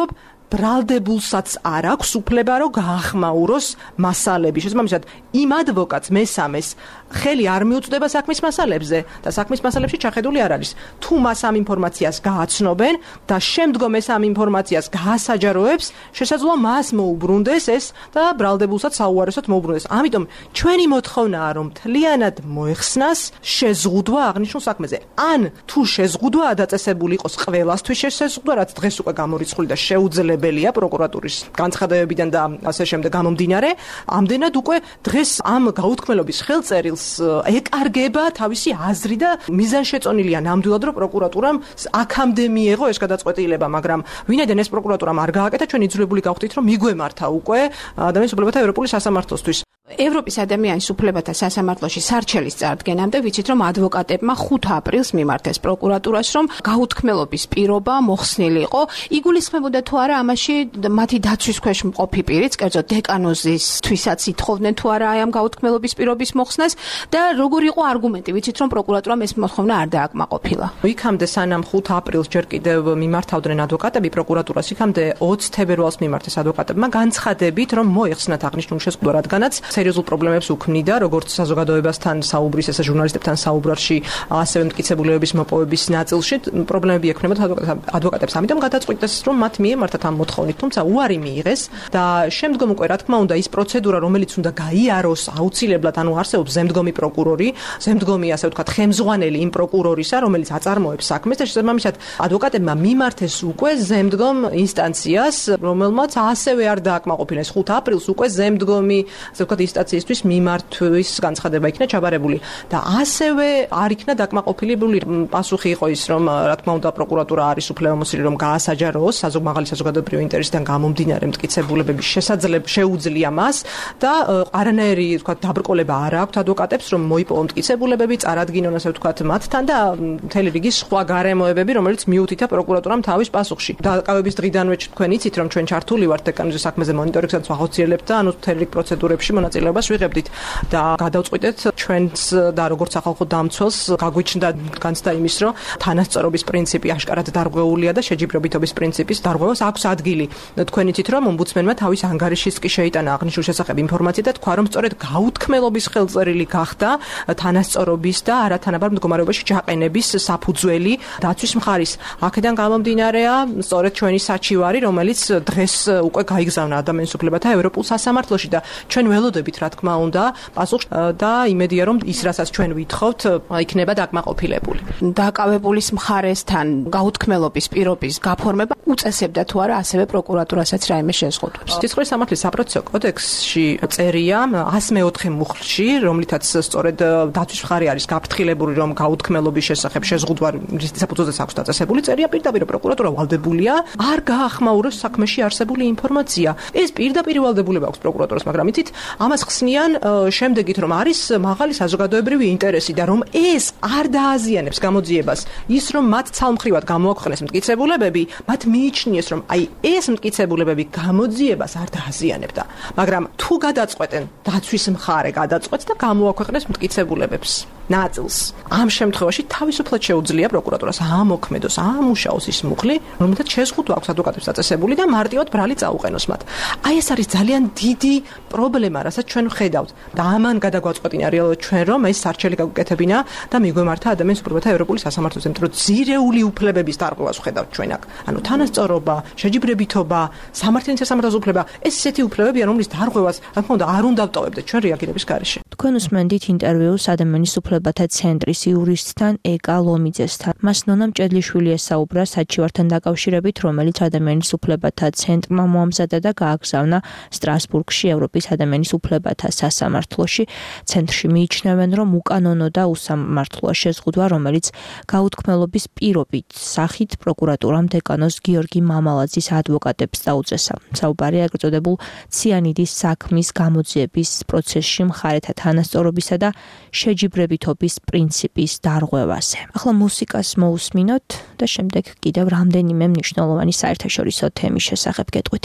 ბრალდებულსაც არ აქვს უფლება რომ გაახმაუროს მასალები. შესაბამისად, იმ ადვოკატს მესამეს ხელი არ მიუწვდება საქმის მასალებზე და საქმის მასალებში ჩახედული არ არის. თუ მას ამ ინფორმაციას გააცნობენ და შემდგომ ეს ამ ინფორმაციას გაასაჯაროებს, შესაძლოა მას მოუბრუნდეს ეს და ბრალდებულსაც საუარესოდ მოუბრუნდეს. ამიტომ ჩვენი მოთხოვნაა რომ მთლიანად მოეხსნას შეზღუდვა აღნიშნულ საქმეზე. ან თუ შეზღუდვაა დაწესებული იყოს ყველასთვის შეზღუდვა, რაც დღეს უკვე გამორიცხული და შეუძლებელია პროკურატურის განცხადებებიდან და ასე შემდეგ გამომდინარე, ამდენად უკვე დღეს ამ გაუთქმელობის ხელწერილს ეკარგება თავისი აზრი და მიზანშეწონილია ნამდვილად რომ პროკურატურამ აქამდე მიეღო ეს გადაწყვეტილება, მაგრამ ვინაიდან ეს პროკურატურამ არ გააკეთა, ჩვენ იძულებული გავხდით რომ მიგვემართა უკვე ადამიანის უფლებათა ევროპული სასამართლოსთვის. ევროპის ადამიანის უფლებათა სასამართლოში სარჩელის წარდგენამდე ვიცით რომ ადვოკატებმა 5 აპრილს მიმართეს პროკურატურას რომ გაუთქმელობის პირობა მოხსნილი იყო. იგულისხმებოდა თუ არა ამაში მათი დაცვის ქვეშ მყოფი პირიც, კერძოდ დეკანოზისთვისაც ითხოვდნენ თუ არა ამ გაუთქმელობის პირობის მოხსნას და როგორი იყო არგუმენტი. ვიცით რომ პროკურატურამ ეს მოთხოვნა არ დააკმაყოფილა. იქამდე სანამ 5 აპრილს ჯერ კიდევ მიმართავდნენ ადვოკატები პროკურატურას, იქამდე 20 თებერვალს მიმართეს ადვოკატებმა განცხადებით რომ მოეხსნათ აღნიშნული შეზღუდვა, რადგანაც სერიოზულ პრობლემებს უქმნიდა, როგორც საზოგადოებასთან საუბრის, ესე ჟურნალისტებთან საუბრაში, ასევე მტკიცებულებების მოპოვების ნაწილში პრობლემები ექნებოდა ადვოკატებს. ამიტომ გადაწყვიტეს, რომ მათ მიემართათ ამ მოთხოვნით, თუმცა უარი მიიღეს და შემდგომ უკვე რა თქმა უნდა ის პროცედურა, რომელიც უნდა გაიაროს აუცილებლად, ანუ არსებობს ზემდგომი პროკურორი, ზემდგომი ასე ვთქვათ, ხელმძღვანელი იმ პროკურორისა, რომელიც აწარმოებს საქმეს და შესაბამისად ადვოკატებმა მიმართეს უკვე ზემდგომ ინსტანციას, რომელმაც ასევე არ დააკმაყოფილა. 5 აპრილს უკვე ზემდგომი, ასე ვთქვათ, ინსტანციისთვის მიმართვის განცხადება იქნა ჩაბარებული და ასევე არ იქნა დაკმაყოფილებული პასუხი იყო ის, რომ რა თქმა უნდა პროკურატურა არის უფლებამოსილი რომ გაასაჯაროოს მაღალი საზოგადოებრივი ინტერესიდან გამომდინარე მტკიცებულებების შეუძლია მას და არანაირი ვთქვათ დაბრკოლება არ აქვს ადვოკატებს რომ მოიპოვონ მტკიცებულებები, წარადგინონ ასე ვთქვათ მათთან და მთელი რიგი სხვა გარემოებები, რომელიც მიუთითა პროკურატურამ თავის პასუხში. დაკავების დღიდანვე თქვენ იცით რომ ჩვენ ჩართული ვართ დეკანოზის საქმეზე მონიტორინგსაც ვახორციელებთ და ანუ მთელი რიგი პროცედურებში მონაწილეობას ვიღებდით და გადავწყვიტეთ ჩვენს და როგორც სახალხო დამცველს გაგვიჩნდა განცდა იმის რომ თანასწორობის პრინციპი აშკარად დარღვეულია და შეჯიბრებითობის პრინციპის დარღვევას აქვს ადგილი. თქვენ იცით რომ ომბუდსმენმა თავის ანგარიშის კი შეიტანა აღნიშნულ შესახებ ინფორმაცია და თქვა რომ სწორედ გაუთქმელობის ხელწერილი გახდა თანასწორობის და არათანაბარ მდგომარეობაში ჩაყენების საფუძველი დაცვის მხარის. აქედან გამომდინარეა სწორედ ჩვენი საჩივარი, რომელიც დღეს უკვე გაიგზავნა ადამიანის უფლებათა ევროპულ სასამართლოში და ჩვენ ველოდებით რა თქმა უნდა პასუხს და იმედია რომ ის რასაც ჩვენ ვითხოვთ იქნება დაკმაყოფილებული. დაკავებულის მხარესთან გაუთქმელობის პირობის გაფორმება უწესებდა თუ არა ასევე პროკურატურასაც რაიმე შეზღუდვებს. სიცოცხლის სამართლის საპროცესო კოდექსში წერია 104 მუხლში, რომლითაც სწორედ დაცვის მხარე არის გაფრთხილებული, რომ გაუთქმელობის შესახებ შეზღუდვა რის საფუძველზეც აქვს დაწესებული, წერია პირდაპირ პროკურატურა ვალდებულია არ გაახმაუროს საქმეში არსებული ინფორმაცია. ეს პირდაპირ ვალდებულება აქვს პროკურატურას, მაგრამ იცით, ამას ხსნიან შემდეგით, რომ არის მაღალი საზოგადოებრივი ინტერესი და რომ ეს არ დააზიანებს გამოძიებას, ის რომ მათ ცალმხრივად გამოაქვეყნეს მტკიცებულებები, მათ მიიჩნიეს, რომ აი ეს მტკიცებულებები გამოძიებას არ დააზიანებდა. მაგრამ თუ გადაწყვეტენ, დაცვის მხარე გადაწყვეტს და გამოაქვეყნეს მტკიცებულებებს ნაწილს. ამ შემთხვევაში თავისუფლად შეუძლია პროკურატურას ამოქმედოს, ამუშაოს ის მუხლი, რომელთაც შეზღუდვა აქვს ადვოკატებს დაწესებული და მარტივად ბრალი წაუყენოს მათ. აი ეს არის ძალიან დიდი პრობლემა, რასაც ჩვენ ვხედავთ. და ამან გადაგვაწყვეტინა რეალურად ჩვენ რომ ეს სარჩელი გაგვიკეთებინა და მიგვემართა ადამიანის უფლებათა ევროპული სასამართლოზე, იმიტომ რომ ძირეული უფლებების დარღვევას ვხედავთ ჩვენ აქ. ანუ თანასწორობა, შეჯიბრებითობა, სამართლის სასამართლოს უფლება, ეს ისეთი უფლებებია, რომლის დარღვევას, რა თქმა უნდა, არ უნდა ვტოვებდეთ ჩვენ რეაგირების გარეშე. თქვენ უსმენდით ინტერვიუს ადამიანის უფლებათა ცენტრის იურისტთან ეკა ლომიძესთან. მას ნონა მჭედლიშვილი ესაუბრა საჩივართან დაკავშირებით, რომელიც ადამიანის უფლებათა ცენტრმა მოამზადა და გააგზავნა სტრასბურგში ევროპის ადამიანის უფლებათა სასამართლოში. ცენტრში მიიჩნევენ, რომ უკანონო და უსამართლოა შეზღუდვა, რომელიც გაუთქმელობის პირობით სახით პროკურატურამ დეკანოზ გიორგი მამალაძის ადვოკატებს დაუწესა. საუბარი ეგრეთ წოდებულ ციანიდის საქმის გამოძიების პროცესში მხარეთა თანასწორობისა და შეჯიბრებითობის პრინციპის დარღვევაზე. ახლა მუსიკას მოусმინოთ და შემდეგ კიდევ რამდენიმე მნიშვნელოვანი საერთაშორისო თემის შესახებ გეტყვით.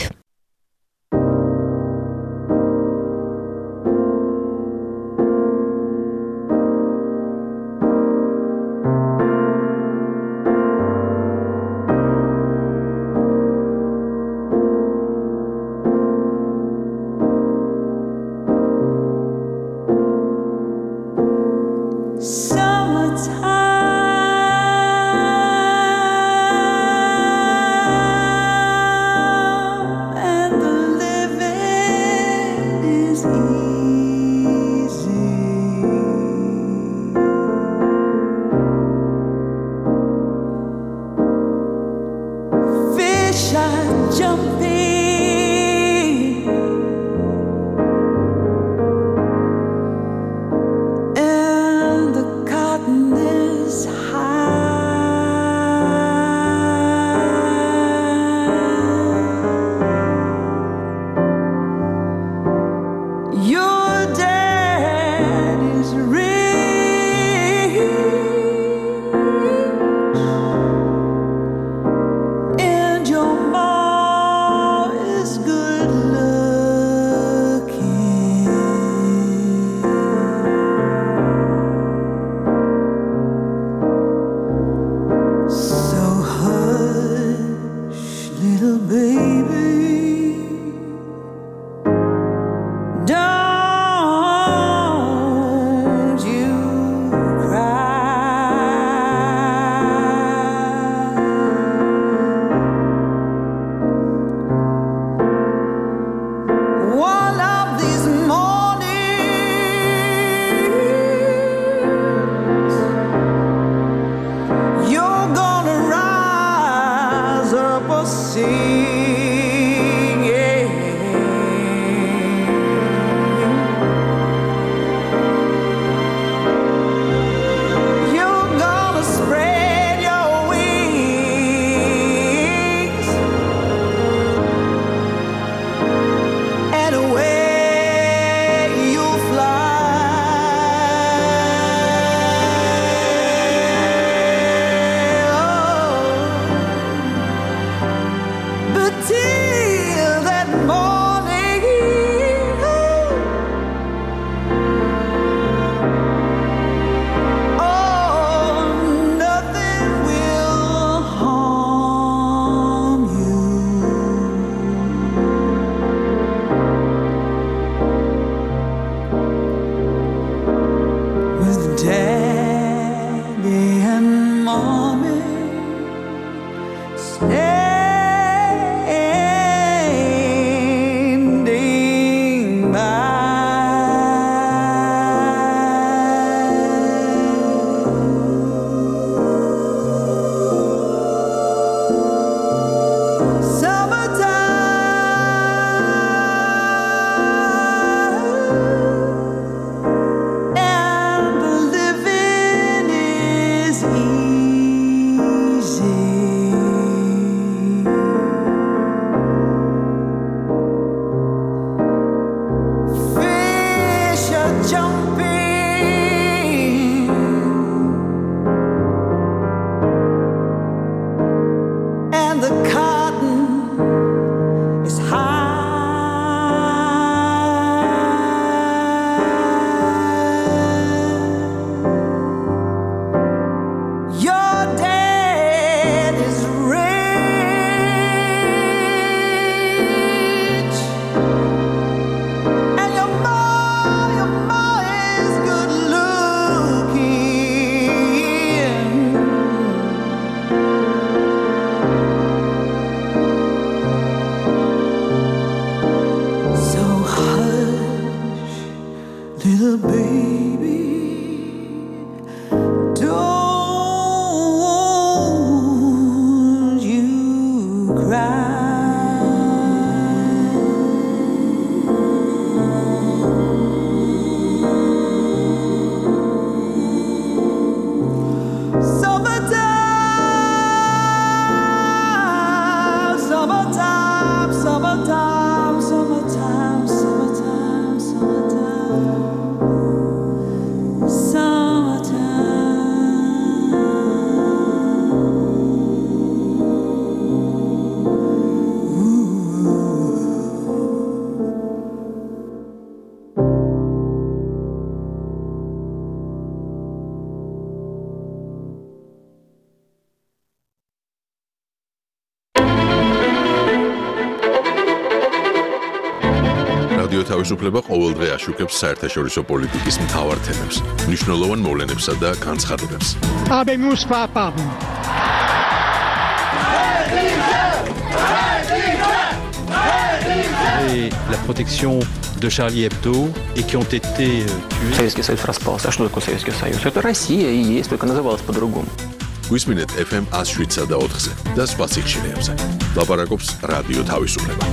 თავისუფლება ყოველდღე აშუქებს საერთაშორისო პოლიტიკის მთავარ თემებს, მნიშვნელოვან მოვლენებსა და განცხადებებს. Habemus papam. Et la protection de Charlie Hebdo et qui ont été tués. Советский Союз распался. А что такое Советский Союз? Это Россия и есть, только называлась по-другому. გვისმინეთ FM 107 და 4-ზე და სხვა სიხშირეებზე. ლაპარაკობს რადიო თავისუფლება.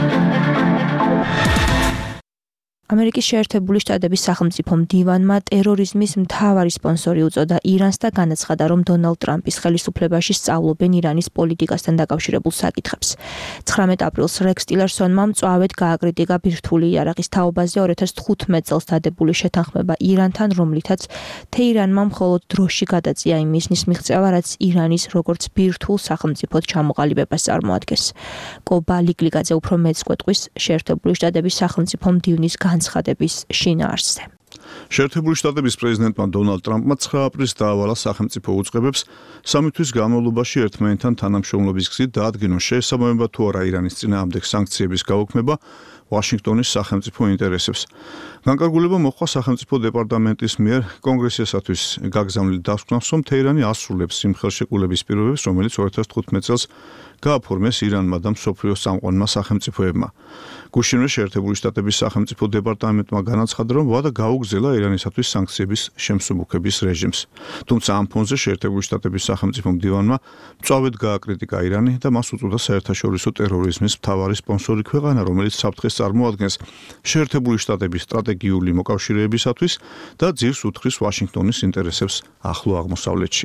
ამერიკის შეერთებული შტატების სახელმწიფო მდივანმა ტერორიზმის მთავარი სპონსორი უწოდა ირანს და განაცხადა, რომ დონალდ ტრამპის ხელისუფლებაში სწავლობენ ირანის პოლიტიკასთან დაკავშირებულ საკითხებს. 19 აპრილს რექს ტილერსონმა მწვავედ გააკრიტიკა ბირთვული იარაღის თაობაზე 2015 წელს დადებული შეთანხმება ირანთან, რომლითაც თეირანმა მხოლოდ დროში გადაწია იმ მიზნის მიღწევა, რაც ირანის როგორც ბირთვულ სახელმწიფოდ ჩამოყალიბებას წარმოადგენს. კობა ლიკლიკაძე უფრო მეტს კვეთყვის შეერთებული შტატების სახელმწიფო მდივნის განცხადების შინაარსზე. შეერთებული შტატების პრეზიდენტმა დონალდ ტრამპმა 9 აპრილს დაავალა სახელმწიფო უწყებებს 3 თვის განმავლობაში ერთმანეთთან თანამშრომლობის გზით დაადგინონ შესაბამება თუ არა ირანის წინააღმდეგ სანქციების გაუქმება ვაშინგტონის სახელმწიფო ინტერესებს. განკარგულება მოხდა სახელმწიფო დეპარტამენტის მიერ კონგრესისათვის გაგზავნილ დასკვნას, რომ თეირანი ასრულებს იმ ხელშეკრულების პირობებს, რომელიც 2015 წელს გააფორმეს ირანმა და მსოფლიოს წამყვანმა სახელმწიფოებმა. გუშინვე შეერთებული შტატების სახელმწიფო დეპარტამენტმა განაცხადა, რომ ვადა გაუგზელა ირანისათვის სანქციების შემსუბუქების რეჟიმს. თუმცა ამ ფონზე შეერთებული შტატების სახელმწიფო მდივანმა მწვავედ გააკრიტიკა ირანი და მას უწოდა საერთაშორისო ტერორიზმის მთავარი სპონსორი ქვეყანა, რომელიც საფრთხეს წარმოადგენს შეერთებული შტატების სტრატეგიული მოკავშირეებისათვის და ძირს უთხრის ვაშინგტონის ინტერესებს ახლო აღმოსავლეთში.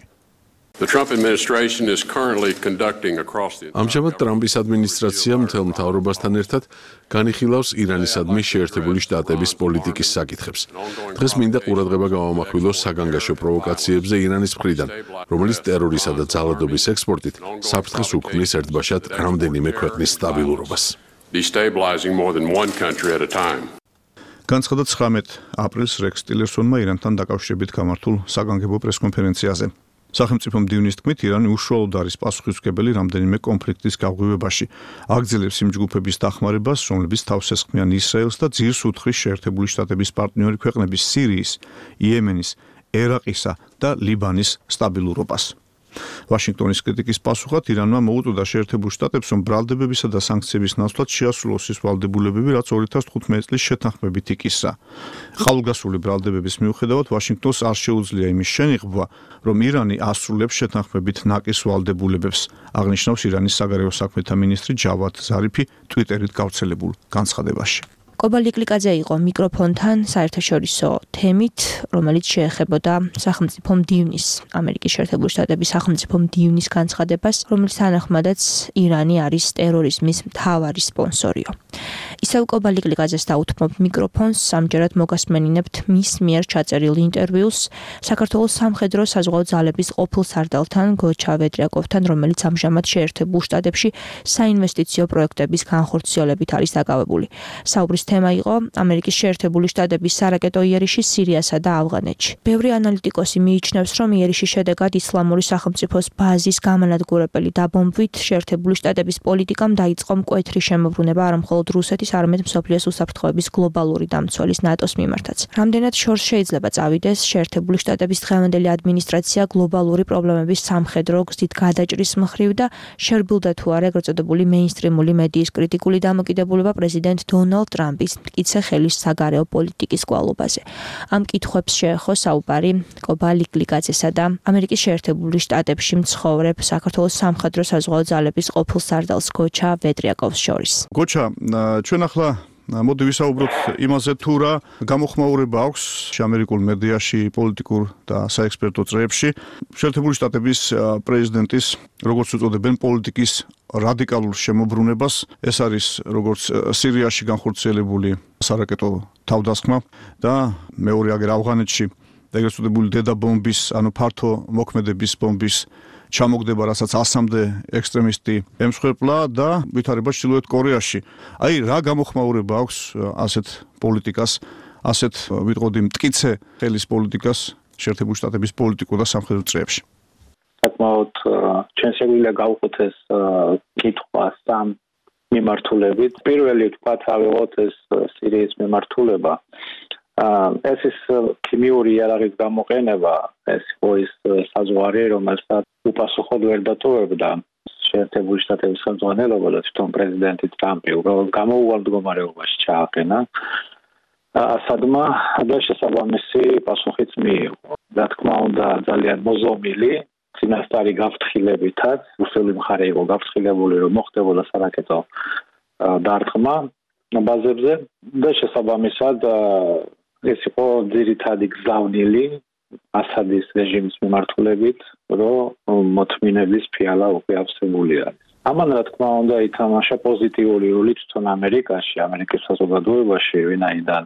ამჟამად ტრამპის ადმინისტრაცია მთელ მთავრობასთან ერთად განიხილავს ირანისადმი შეერთებული შტატების პოლიტიკის საკითხებს. დღეს მინდა ყურადღება გავამახვილოს საგანგაშო პროვოკაციებზე ირანის მხრიდან, რომელიც ტერორისა და ძალადობის ექსპორტით საფრთხეს უქმნის ერთბაშად რამდენიმე ქვეყნის სტაბილურობას. განცხადა 19 აპრილს რექს ტილერსონმა ირანთან დაკავშირებით გამართულ საგანგებო პრესკონფერენციაზე. სახელმწიფო მდივნის თქმით, ირანი უშუალოდ არის პასუხისმგებელი რამდენიმე კონფლიქტის გაღვივებაში. აგრძელებს იმ ჯგუფების დახმარებას, რომლებიც თავს ესხმიან ისრაელს და ძირს უთხრის შეერთებული შტატების პარტნიორი ქვეყნების სირიის, იემენის, ერაყისა და ლიბანის სტაბილურობას. ვაშინგტონის კრიტიკის პასუხად ირანმა მოუწოდა შეერთებულ შტატებს, რომ ბრალდებებისა და სანქციების ნაცვლად შეასრულოს ის ვალდებულებები, რაც 2015 წლის შეთანხმებით იკისრა. ხალხგასული ბრალდებების მიუხედავად, ვაშინგტონს არ შეუძლია იმის შენიღბვა, რომ ირანი ასრულებს შეთანხმებით ნაკის ვალდებულებებს, აღნიშნავს ირანის საგარეო საქმეთა მინისტრი ჯავად ზარიფი ტვიტერით გავრცელებულ განცხადებაში. კობა ლიკლიკაძე იყო მიკროფონთან საერთაშორისო თემით, რომელიც შეეხებოდა სახელმწიფო მდივნის, ამერიკის შეერთებული შტატების სახელმწიფო მდივნის განცხადებას, რომელიც თანახმადაც ირანი არის ტერორიზმის მთავარი სპონსორიო. ისევ კობა ლიკლიკაძეს დაუთმობ მიკროფონს, ამჯერად მოგასმენინებთ მის მიერ ჩაწერილ ინტერვიუს საქართველოს სამხედრო საზღვაო ძალების ყოფილ სარდალთან გოჩა ვედრიაკოვთან, რომელიც ამჟამად შეერთებულ შტატებში საინვესტიციო პროექტების განხორციელებით არის დაკავებული. საუბრის თემა იყო ამერიკის შეერთებული შტატების სარაკეტო იერიში სირიასა და ავღანეთში. ბევრი ანალიტიკოსი მიიჩნევს, რომ იერიშის შედეგად ისლამური სახელმწიფოს ბაზის გამანადგურებელი დაბომბვით შეერთებული შტატების პოლიტიკამ დაიწყო მკვეთრი შემოbrunება არამხოლოდ რუსეთის, არამედ მსოფლიოს უსაფრთხოების გლობალური დამცველის ნატოს მიმართაც. რამდენად შორს შეიძლება წავიდეს შეერთებული შტატების დღევანდელი ადმინისტრაცია გლობალური პრობლემების სამხედრო გზით გადაჭრის მხრივ და შერბილდა თუ არა ეგრეთ წოდებული მეინსტრიმული მედიის კრიტიკული დამოკიდებულება პრეზიდენტ დონალდ ტრამპის მტკიცე ხელის საგარეო პოლიტიკის კვალობაზე. ამ კითხვებს შეეხო საუბარი კობა ლიკლიკაძესა და ამერიკის შეერთებული შტატებში მცხოვრებ საქართველოს სამხედრო საზღვაო ძალების ყოფილ სარდალს გოჩა ვედრიაკოვს შორის. გოჩა, ჩვენ ახლა მოდი ვისაუბროთ იმაზე, თუ რა გამოხმაურება აქვს ამერიკულ მედიაში, პოლიტიკურ და საექსპერტო წრეებში შეერთებული შტატების პრეზიდენტის, როგორც უწოდებენ, პოლიტიკის რადიკალურ შემოbrunებას. ეს არის როგორც სირიაში განხორციელებული სარაკეტო თავდასხმა და მეორე აგერ ავღანეთში ეგრეთ წოდებული დედაბომბის, ანუ ფართო მოქმედების ბომბის ჩამოგდება, რასაც 100-მდე ექსტრემისტი ემსხვერპლა და ვითარება ჩრდილოეთ კორეაში. აი, რა გამოხმაურება აქვს ასეთ პოლიტიკას, ასეთ ვიტყოდი მტკიცე ხელის პოლიტიკას შეერთებული შტატების პოლიტიკურ და სამხედრო წრეებში? საკმაოდ ჩვენ შეგვიძლია გავუხოთ ეს კითხვა სამ მიმართულებით. პირველი თქვა ავიღოთ ეს სირიის მიმართულება. ეს ის ქიმიური იარაღის გამოყენება, ეს ის საზღვარი, რომელსაც უპასუხოდ ვერ დატოვებდა შეერთებული შტატების ხელმძღვანელობა და თვითონ პრეზიდენტი ტრამპი უბრალოდ გამოუვალ მდგომარეობაში ჩააყენა ასადმა და შესაბამისი პასუხიც მიიღო. რა თქმა უნდა, ძალიან მოზომილი წინასწარი გაფრთხილებითაც რუსული მხარე იყო გაფრთხილებული, რომ მოხდებოდა სარაკეტო დარტყმა ბაზებზე და შესაბამისად ეს იყო ძირითადი გზავნილი ასადის რეჟიმის მიმართულებით, რომ მოთმინების ფიალა უკვე ავსებული არის. ამან რა თქმა უნდა ითამაშა პოზიტიური როლი თვითონ ამერიკაში, ამერიკის საზოგადოებაში, ვინაიდან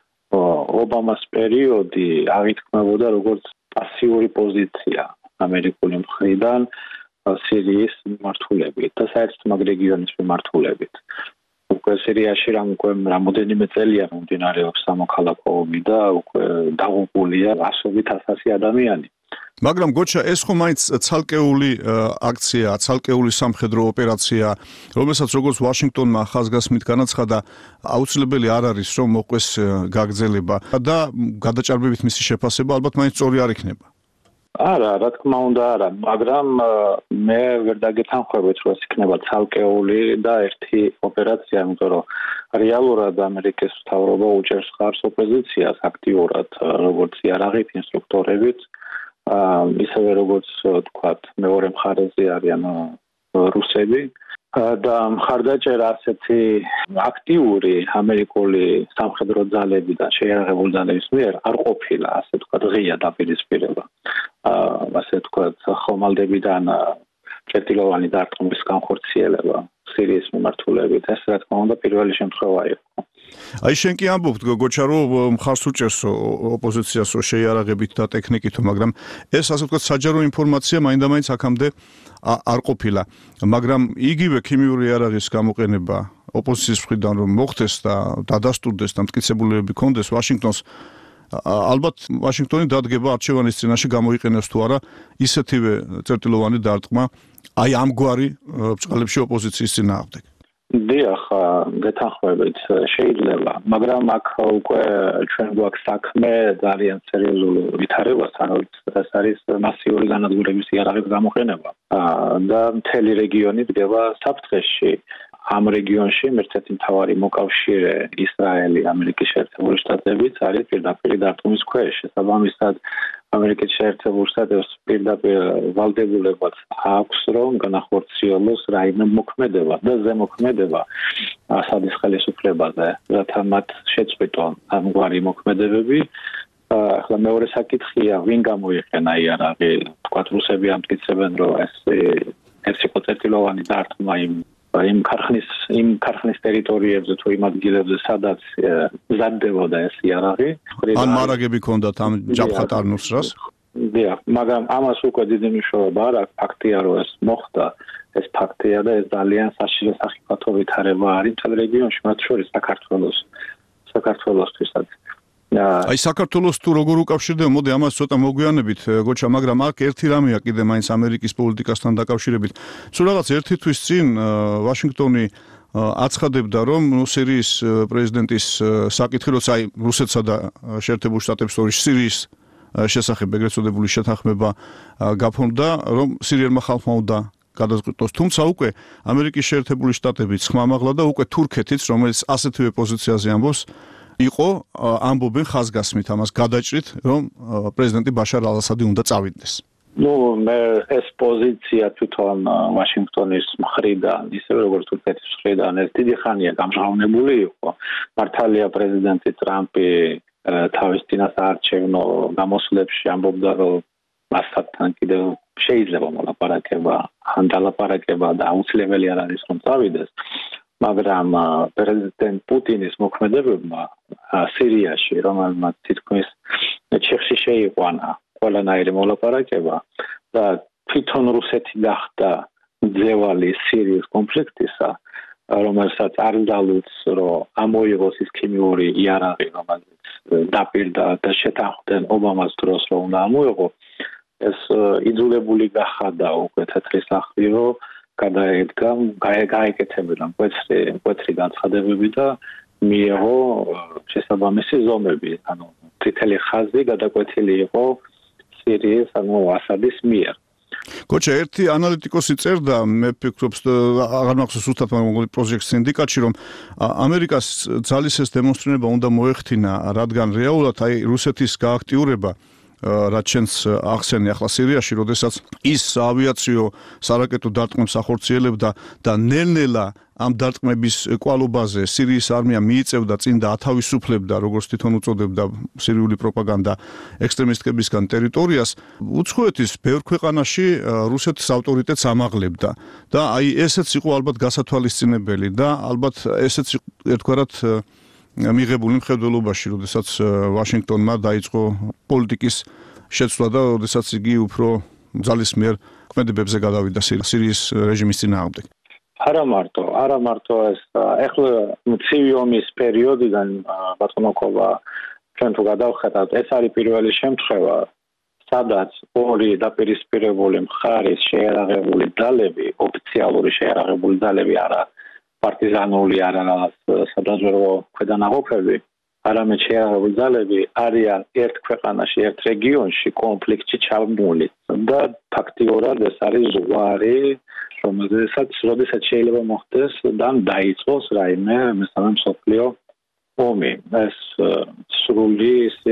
ობამას პერიოდი აღიქმებოდა როგორც პასიური პოზიცია ამერიკული მხრიდან სირიის მიმართულებით და საერთოდ მაგ რეგიონის მიმართულებით. უკვე სირიაში რამოდენიმე წელია მომდინარეობს სამოქალაქო ომი და უკვე დაღუპულია ასობით 1000 ადამიანი. მაგრამ გოჩა ეს ხო მაინც ცალკეული აქცია, ცალკეული სამხედრო ოპერაცია, რომელსაც როგორც ვაშინგტონმა ხაზგასმით განაცხადა, აუცილებელი არ არის რომ მოყვეს გაგრძელება და გადაჭარბებით მისი შეფასება ალბათ მაინც სწორი არ იქნება. არა, რა თქმა უნდა არა, მაგრამ მე ვერ დაგეთანხმებით, რომ ეს იქნება ცალკეული და ერთი ოპერაცია, იმიტომ რომ რეალურად ამერიკის მთავრობა უჭერს ხარს ოპოზიციას აქტიურად, როგორც იარაღით, ინსტრუქტორებით, ისევე როგორც თქვათ, მეორე მხარეზე არიან რუსები და მხარდაჭერა ასეთი აქტიური ამერიკული სამხედრო ძალებიდან შეიარაღებული ძალების მიერ არ ყოფილა, ასე თქვათ, ღია დაპირისპირება. ასე თქვათ, ხომალდებიდან ჭრეტილოვანი დარტყმის განხორციელება სირიის მიმართულებით, ეს რა თქმა უნდა პირველი შემთხვევა იყო. აი შენ კი ამბობ გოჩა რომ მხარს უჭერს ოპოზიციას შეიარაღებით და ტექნიკით, მაგრამ ეს ასე ვთქვათ საჯარო ინფორმაცია მაინდა-მაინც აქამდე არ ყოფილა, მაგრამ იგივე ქიმიური იარაღის გამოყენება ოპოზიციის მხრიდან რომ მოხდეს და დადასტურდეს და მტკიცებულებები ქონდეს ვაშინგტონს, ალბათ ვაშინგტონი დადგება არჩევანის წინაშე გამოიყენებს თუ არა ისეთივე წერტილოვანი დარტყმა აი ამგვარი ბჭყალებში ოპოზიციის წინააღმდეგ. დიახ, გეთანხმებით, შეიძლება, მაგრამ აქ უკვე ჩვენ გვაქვს საქმე ძალიან სერიოზულ ვითარებასთან, ეს არის მასიური განადგურების იარაღის გამოყენება და მთელი რეგიონი დგება საფრთხეში. ამ რეგიონში ერთ-ერთი მთავარი მოკავშირე ისრაელი, ამერიკის შეერთებული შტატებიც არის პირდაპირ დარტყმის ქვეშ. შესაბამისად, ამერიკის შეერთებულ შტატებს პირდაპირ ვალდებულებაც აქვს, რომ განახორციელოს რაიმე მოქმედება და ზემოქმედება ასადის ხელისუფლებაზე, რათა მათ შეწყვიტონ ამგვარი მოქმედებები. ახლა მეორე საკითხია, ვინ გამოიყენა იარაღი? თქვათ, რუსები ამტკიცებენ, რომ ეს იყო წერტილოვანი დარტყმა იმ ქარხნის ტერიტორიებზე თუ იმ ადგილებზე, სადაც მზადდებოდა ეს იარაღი. ან მარაგები ქონდათ ამ ჯაბხატ არ-ნუსრას? დიახ, მაგრამ ამას უკვე დიდი მნიშვნელობა არ აქვს, ფაქტია რომ ეს მოხდა, ეს ფაქტია და ეს ძალიან საშირო სახიფათო ვითარება არის მთელ რეგიონში, მათ შორის საქართველოსთვისაც. აი საქართველოს თუ როგორ უკავშირდება, მოდი ამას ცოტა მოგვიანებით, გოჩა, მაგრამ აქ ერთი რამეა კიდე მაინც ამერიკის პოლიტიკასთან დაკავშირებით. თუ რაღაც ერთი თვის წინ ვაშინგტონი აცხადებდა, რომ სირიის პრეზიდენტის საკითხი, როცა აი რუსეთსა და შეერთებულ შტატებს შორის სირიის შესახებ ეგრეთ წოდებული შეთანხმება გაფორმდა, რომ სირიელმა ხალხმა უნდა გადაწყვიტოს. თუმცა უკვე ამერიკის შეერთებული შტატებიც ხმამაღლა და უკვე თურქეთიც, რომელიც ასეთივე პოზიციაზე ამბობს, იყო ამბობენ ხაზგასმით ამას გადაჭრით, რომ პრეზიდენტი ბაშარ ალ-ასადი უნდა წავიდეს. მე ეს პოზიცია თვითონ ვაშინგტონის მხრიდან, ისევე როგორც თურქეთის მხრიდან, ეს დიდი ხანია გამჟღავნებული იყო. მართალია პრეზიდენტი ტრამპი თავის წინასაარჩევნო გამოსვლებში ამბობდა, რომ ასადთან კიდევ შეიძლება მოლაპარაკება, ან დალაპარაკება და აუცილებელი არ არის რომ წავიდეს. მაგრამ პრეზიდენტ პუტინის მოქმედებებმა სირიაში, რომელმაც თითქმის ჩეხში შეიყვანა ყველანაირი მოლაპარაკება და თვითონ რუსეთი გახდა მძევალი სირიის კონფლიქტისა, რომელსაც არ ძალუც, რომ ამოიღოს ის ქიმიური იარაღი, რომელიც დაპირდა და შეთანხმდნენ ობამას დროს, რომ უნდა ამოიღო, ეს იძულებული გახადა უკვე თეთრი სახლი, რომ გადაედგა, გაეკეთებინა მკვეთრი განცხადებები და მიიღო შესაბამისი ზომები. ანუ წითელი ხაზი გადაკვეთილი იყო სირიის, ასადის მიერ. გოჩა, ერთი ანალიტიკოსი წერდა, მე ფიქრობ, აღარ მახსოვს ზუსტად, მაგრამ პროჟექტ სინდიკატში, რომ ამერიკას ძალის ეს დემონსტრირება უნდა მოეხთინა, რადგან რეალურად აი რუსეთის გააქტიურება რაც ჩვენს ახსენე ახლა სირიაში, როდესაც ის ავიაციო სარაკეტო დარტყმებს ახორციელებდა და ნელ-ნელა ამ დარტყმების კვალობაზე სირიის არმია მიიწევდა წინ და ათავისუფლებდა, როგორც თვითონ უწოდებდა სირიული პროპაგანდა, ექსტრემისტებისგან ტერიტორიას, უცხოეთის ბევრ ქვეყანაში რუსეთის ავტორიტეტს ამაღლებდა და აი ესეც იყო ალბათ გასათვალისწინებელი და ალბათ ესეც ერთგვარად მიღებული მხედველობაში, როდესაც ვაშინგტონმა დაიწყო პოლიტიკის შეცვლა და როდესაც იგი უფრო ძალისმიერ ქმედებებზე გადავიდა სირიის რეჟიმის წინააღმდეგ. არა მარტო ეს ეხლა მცივი ომის პერიოდიდან ბატონობა ჩვენ თუ გადავხედავთ, ეს არის პირველი შემთხვევა, სადაც ორი დაპირისპირებული მხარის შეიარაღებული ძალები, ოფიციალური შეიარაღებული ძალები არა პარტიზანული არა სადაზვერვო ქვედანაყოფები, არამედ შეიარაღებული ძალები არიან ერთ ქვეყანაში, ერთ რეგიონში კონფლიქტში ჩაბმული და ფაქტიურად ეს არის ზღვარი, რომელსაც შეიძლება მოხდეს და დაიწყოს რაიმე მესამე მსოფლიო ომი. ეს სრული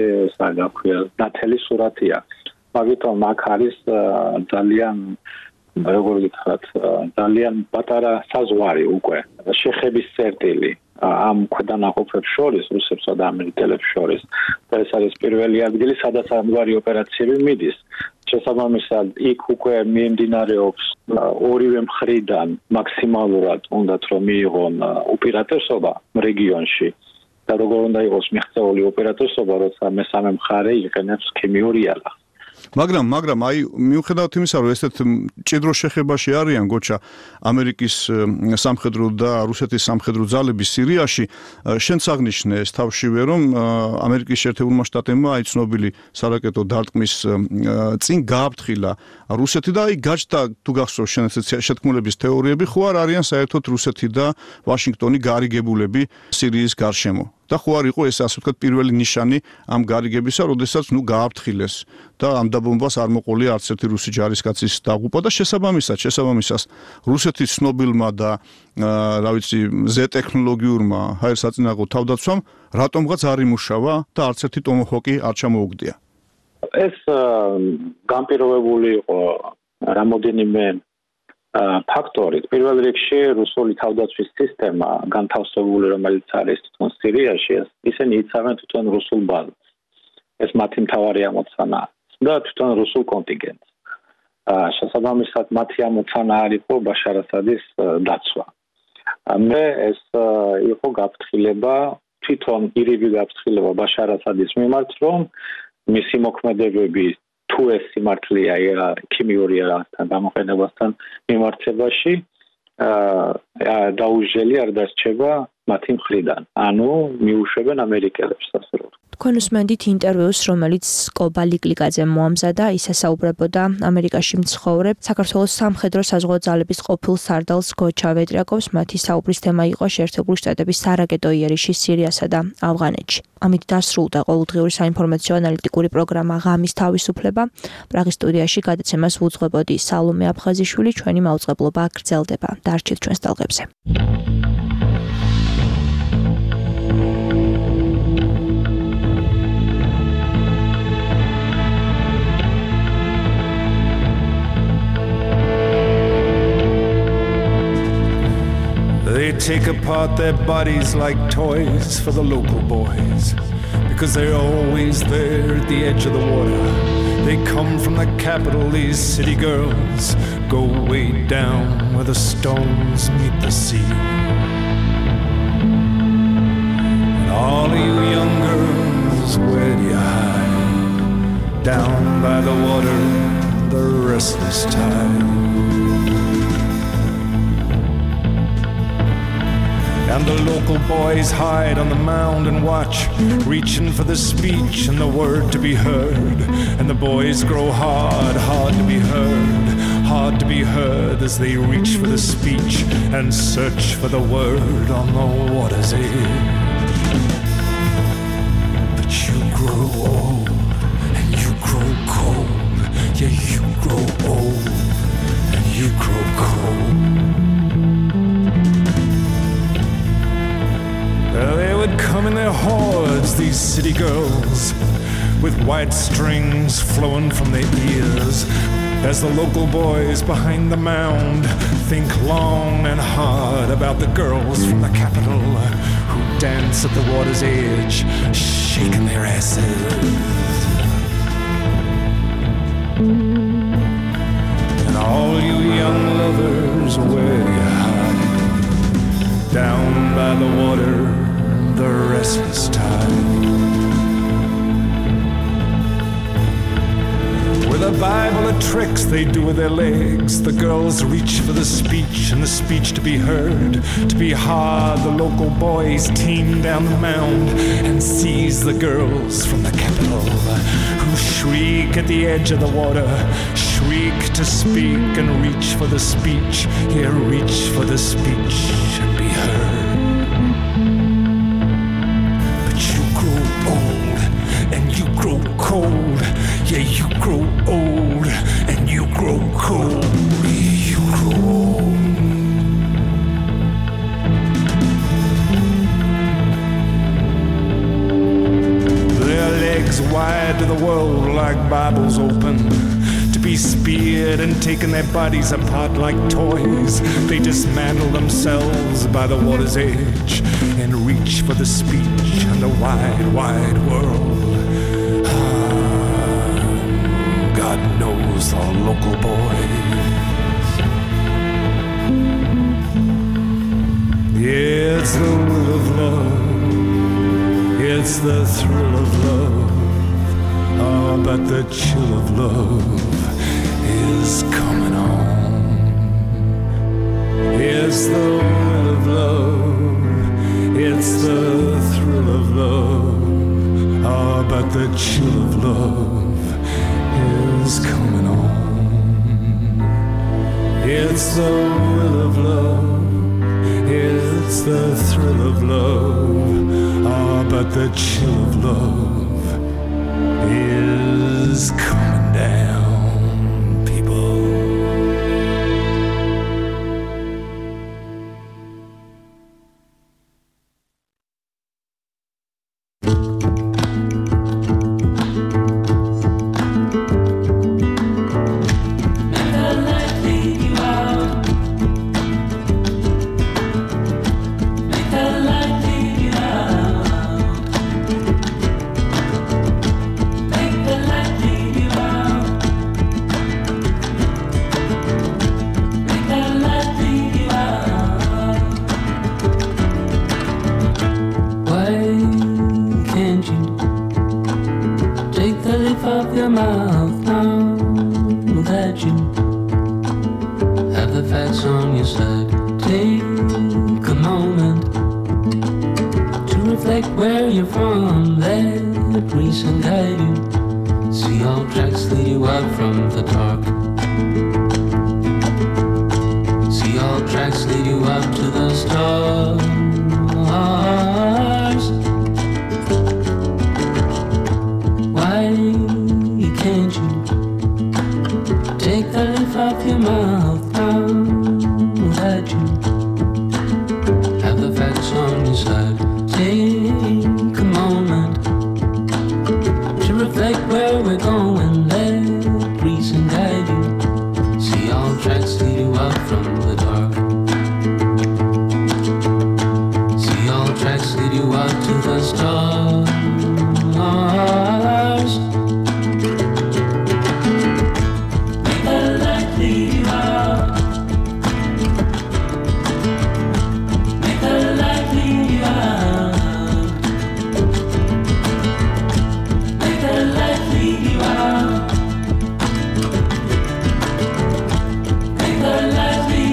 ნათელი სურათია. მაგიტომ აქ არის ძალიან როგორ გითხრათ, ძალიან პატარა საზღვარი უკვე, შეხების წერტილი ამ ქვედანაყოფებს შორის, რუსებსა და ამერიკელებს შორის. და ეს არის პირველი ადგილი, სადაც ამგვარი ოპერაციები მიდის. შესაბამისად, იქ უკვე მიმდინარეობს ორივე მხრიდან მაქსიმალურად უნდათ რომ მიიღონ უპირატესობა რეგიონში და როგორ უნდა იყოს მიღწეული უპირატესობა, როცა მესამე მხარე იყენებს ქიმიურ იარაღს. მაგრამ აი მიუხედავად იმისა, რომ ესეთ ჭიდრო შეხებაში არიან გოჩა ამერიკის სამხედრო და რუსეთის სამხედრო ძალები სირიაში, შენც აღნიშნე ეს თავშივე, რომ ამერიკის შეერთებულმა შტატებმა აი ცნობილი სარაკეტო დარტყმის წინ გააფრთხილა რუსეთი და აი გაჩნდა თუ გახსოვს შენ ეს შეთქმულების თეორიები, ხო არ არიან საერთოდ რუსეთი და ვაშინგტონი გარიგებულები სირიის გარშემო. და ხო არ იყო ეს ასე ვთქვათ პირველი ნიშანი ამ გარიგებისა, როდესაც გააფრთხილეს და ამ დაბომბვას არ მოყოლია არც ერთი რუსი ჯარისკაცის დაღუპვა და შესაბამისად რუსეთის ცნობილმა და რა ვიცი ზე ტექნოლოგიურმა ჰაერსაწინააღმდეგო თავდაცვამ რატომღაც არ იმუშავა და არც ერთი ტომოჰოკი არ ჩამოუგდია. ეს განპირობებული იყო რამოდენიმე ფაქტორით. პირველ რიგში რუსული თავდაცვის სისტემა განთავსებული, რომელიც არის თვითონ სირიაში, ისინი იცავენ თვითონ რუსულ ბაზას. ეს მათი მთავარი ამოცანა და თვითონ რუსულ კონტინგენტს. შესაბამისად, მათი ამოცანა არ იყო ბაშარ ასადის დაცვა. მე ეს იყო გაფრთხილება, თვითონ ირიბი გაფრთხილება ბაშარ ასადის მიმართ, რომ მისი მოქმედებები თუ ეს სიმართლეა ქიმიური იარაღთან გამოყენებასთან მიმართებაში დაუჟელი არ დასჩება მათი მხრიდან. ანუ მიუშვებენ ამერიკელებს ასე რომ. თქვენ უსმენთ ინტერვიუს, რომელიც კობა ლიკლიკაძემ მოამზადა, ის ესაუბრებოდა ამერიკაში მცხოვრებ საქართველოს სამხედრო საზღვაო ძალების ყოფილ სარდალს გოჩა ვეტრიაკოვს. მათი საუბრის თემა იყო შეერთებული შტატების სარაკეტო იერიში სირიასა და ავღანეთში. ამით დასრულდა ყოველდღიური საინფორმაციო ანალიტიკური პროგრამა ღამის თავისუფლება. პრაღის სტუდიაში გადაცემას უძღვებოდი სალომე აფხაზიშვილი, ჩვენი მაუწყებლობა გრძელდება. დარჩით ჩვენს ტალღებზე. They take apart their bodies like toys for the local boys, because they're always there at the edge of the water. They come from the capital, these city girls go way down where the stones meet the sea. And all of you young girls, where do you hide? Down by the water, the restless tide. And the local boys hide on the mound and watch, reaching for the speech and the word to be heard. And the boys grow hard to be heard, hard to be heard as they reach for the speech and search for the word on the water's edge. But you grow old and you grow cold, yeah, you grow old and you grow cold. They would come in their hordes, these city girls, with white strings flowing from their ears. As the local boys behind the mound think long and hard about the girls from the capital who dance at the water's edge, shaking their asses. And all you young lovers, where you hide? Down by the water, the restless tide. With a Bible of tricks they do with their legs, the girls reach for the speech, and the speech to be heard. To be hard, the local boys team down the mound and seize the girls from the capital, who shriek at the edge of the water, shriek to speak and reach for the speech, yeah, reach for the speech and be heard. But you grow old and you grow cold, yeah, you grow old and you grow cold, yeah, you grow old. Their legs wide to the world like Bibles open, to be speared and taking their bodies apart like toys. They dismantle themselves by the water's edge and reach for the speech and the wide, wide world. God knows the local boys. Yeah, it's the will of love, it's the thrill of love, oh, but the chill of love is coming on. It's the will of love, it's the thrill of love, oh, but the chill of love is coming on. It's the will of love, it's the thrill of love, ah, but the chill of love is coming down, people. Make the light lead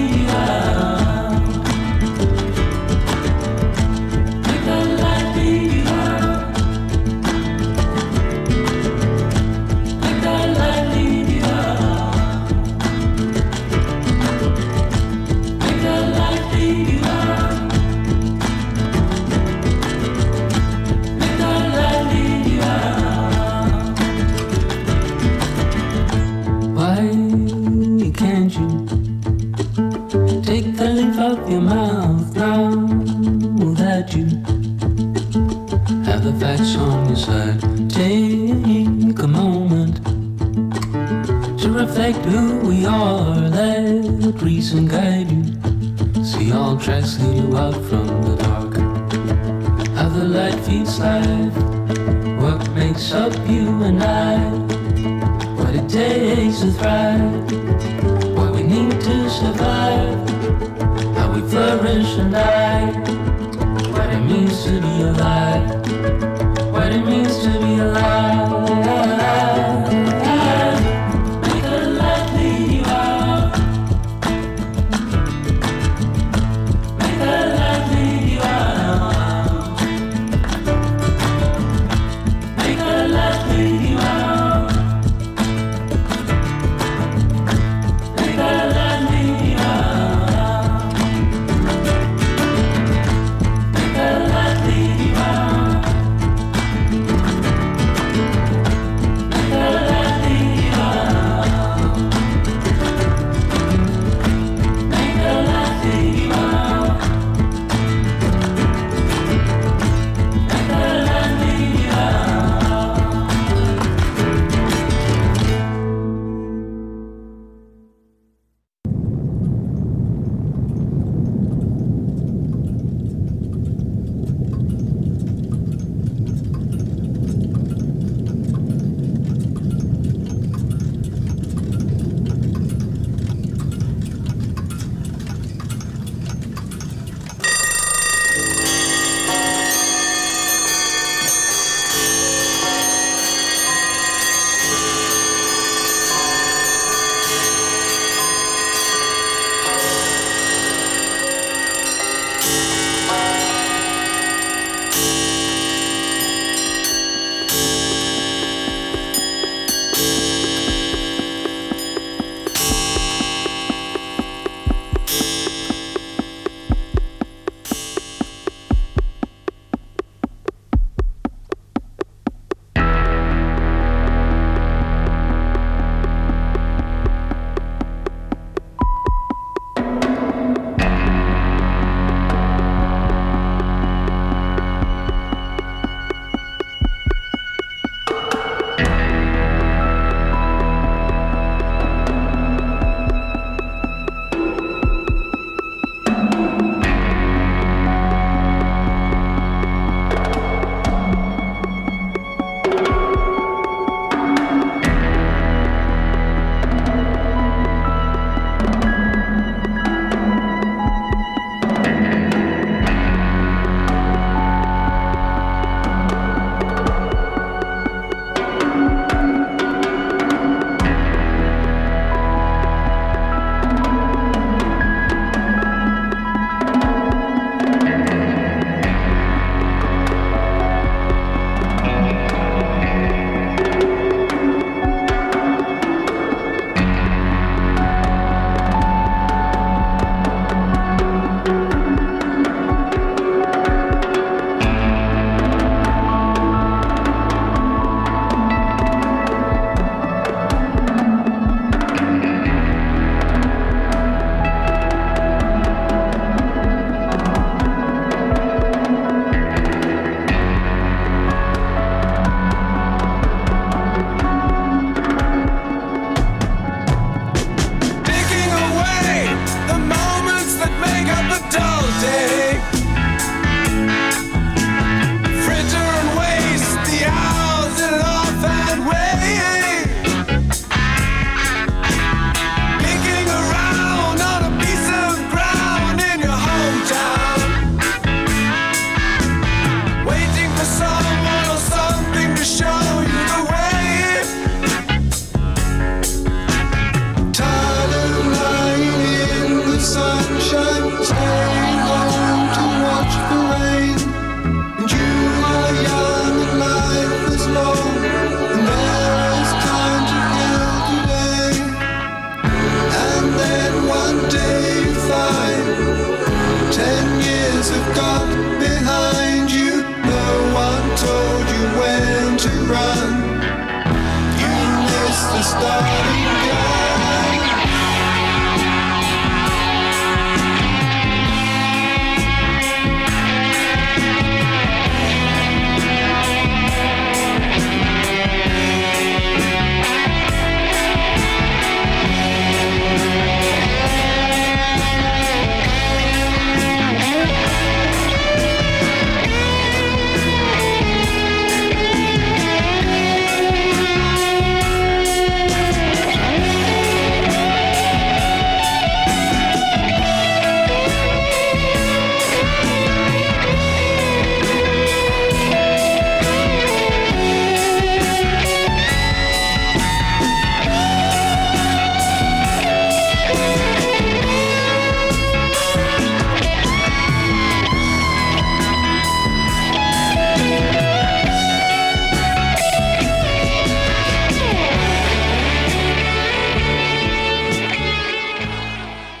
the breeze and guide you. See all tracks lead you out from the dark. How the light feeds life. What makes up you and I. What it takes to thrive. What we need to survive. How we flourish and die. What it means to be alive.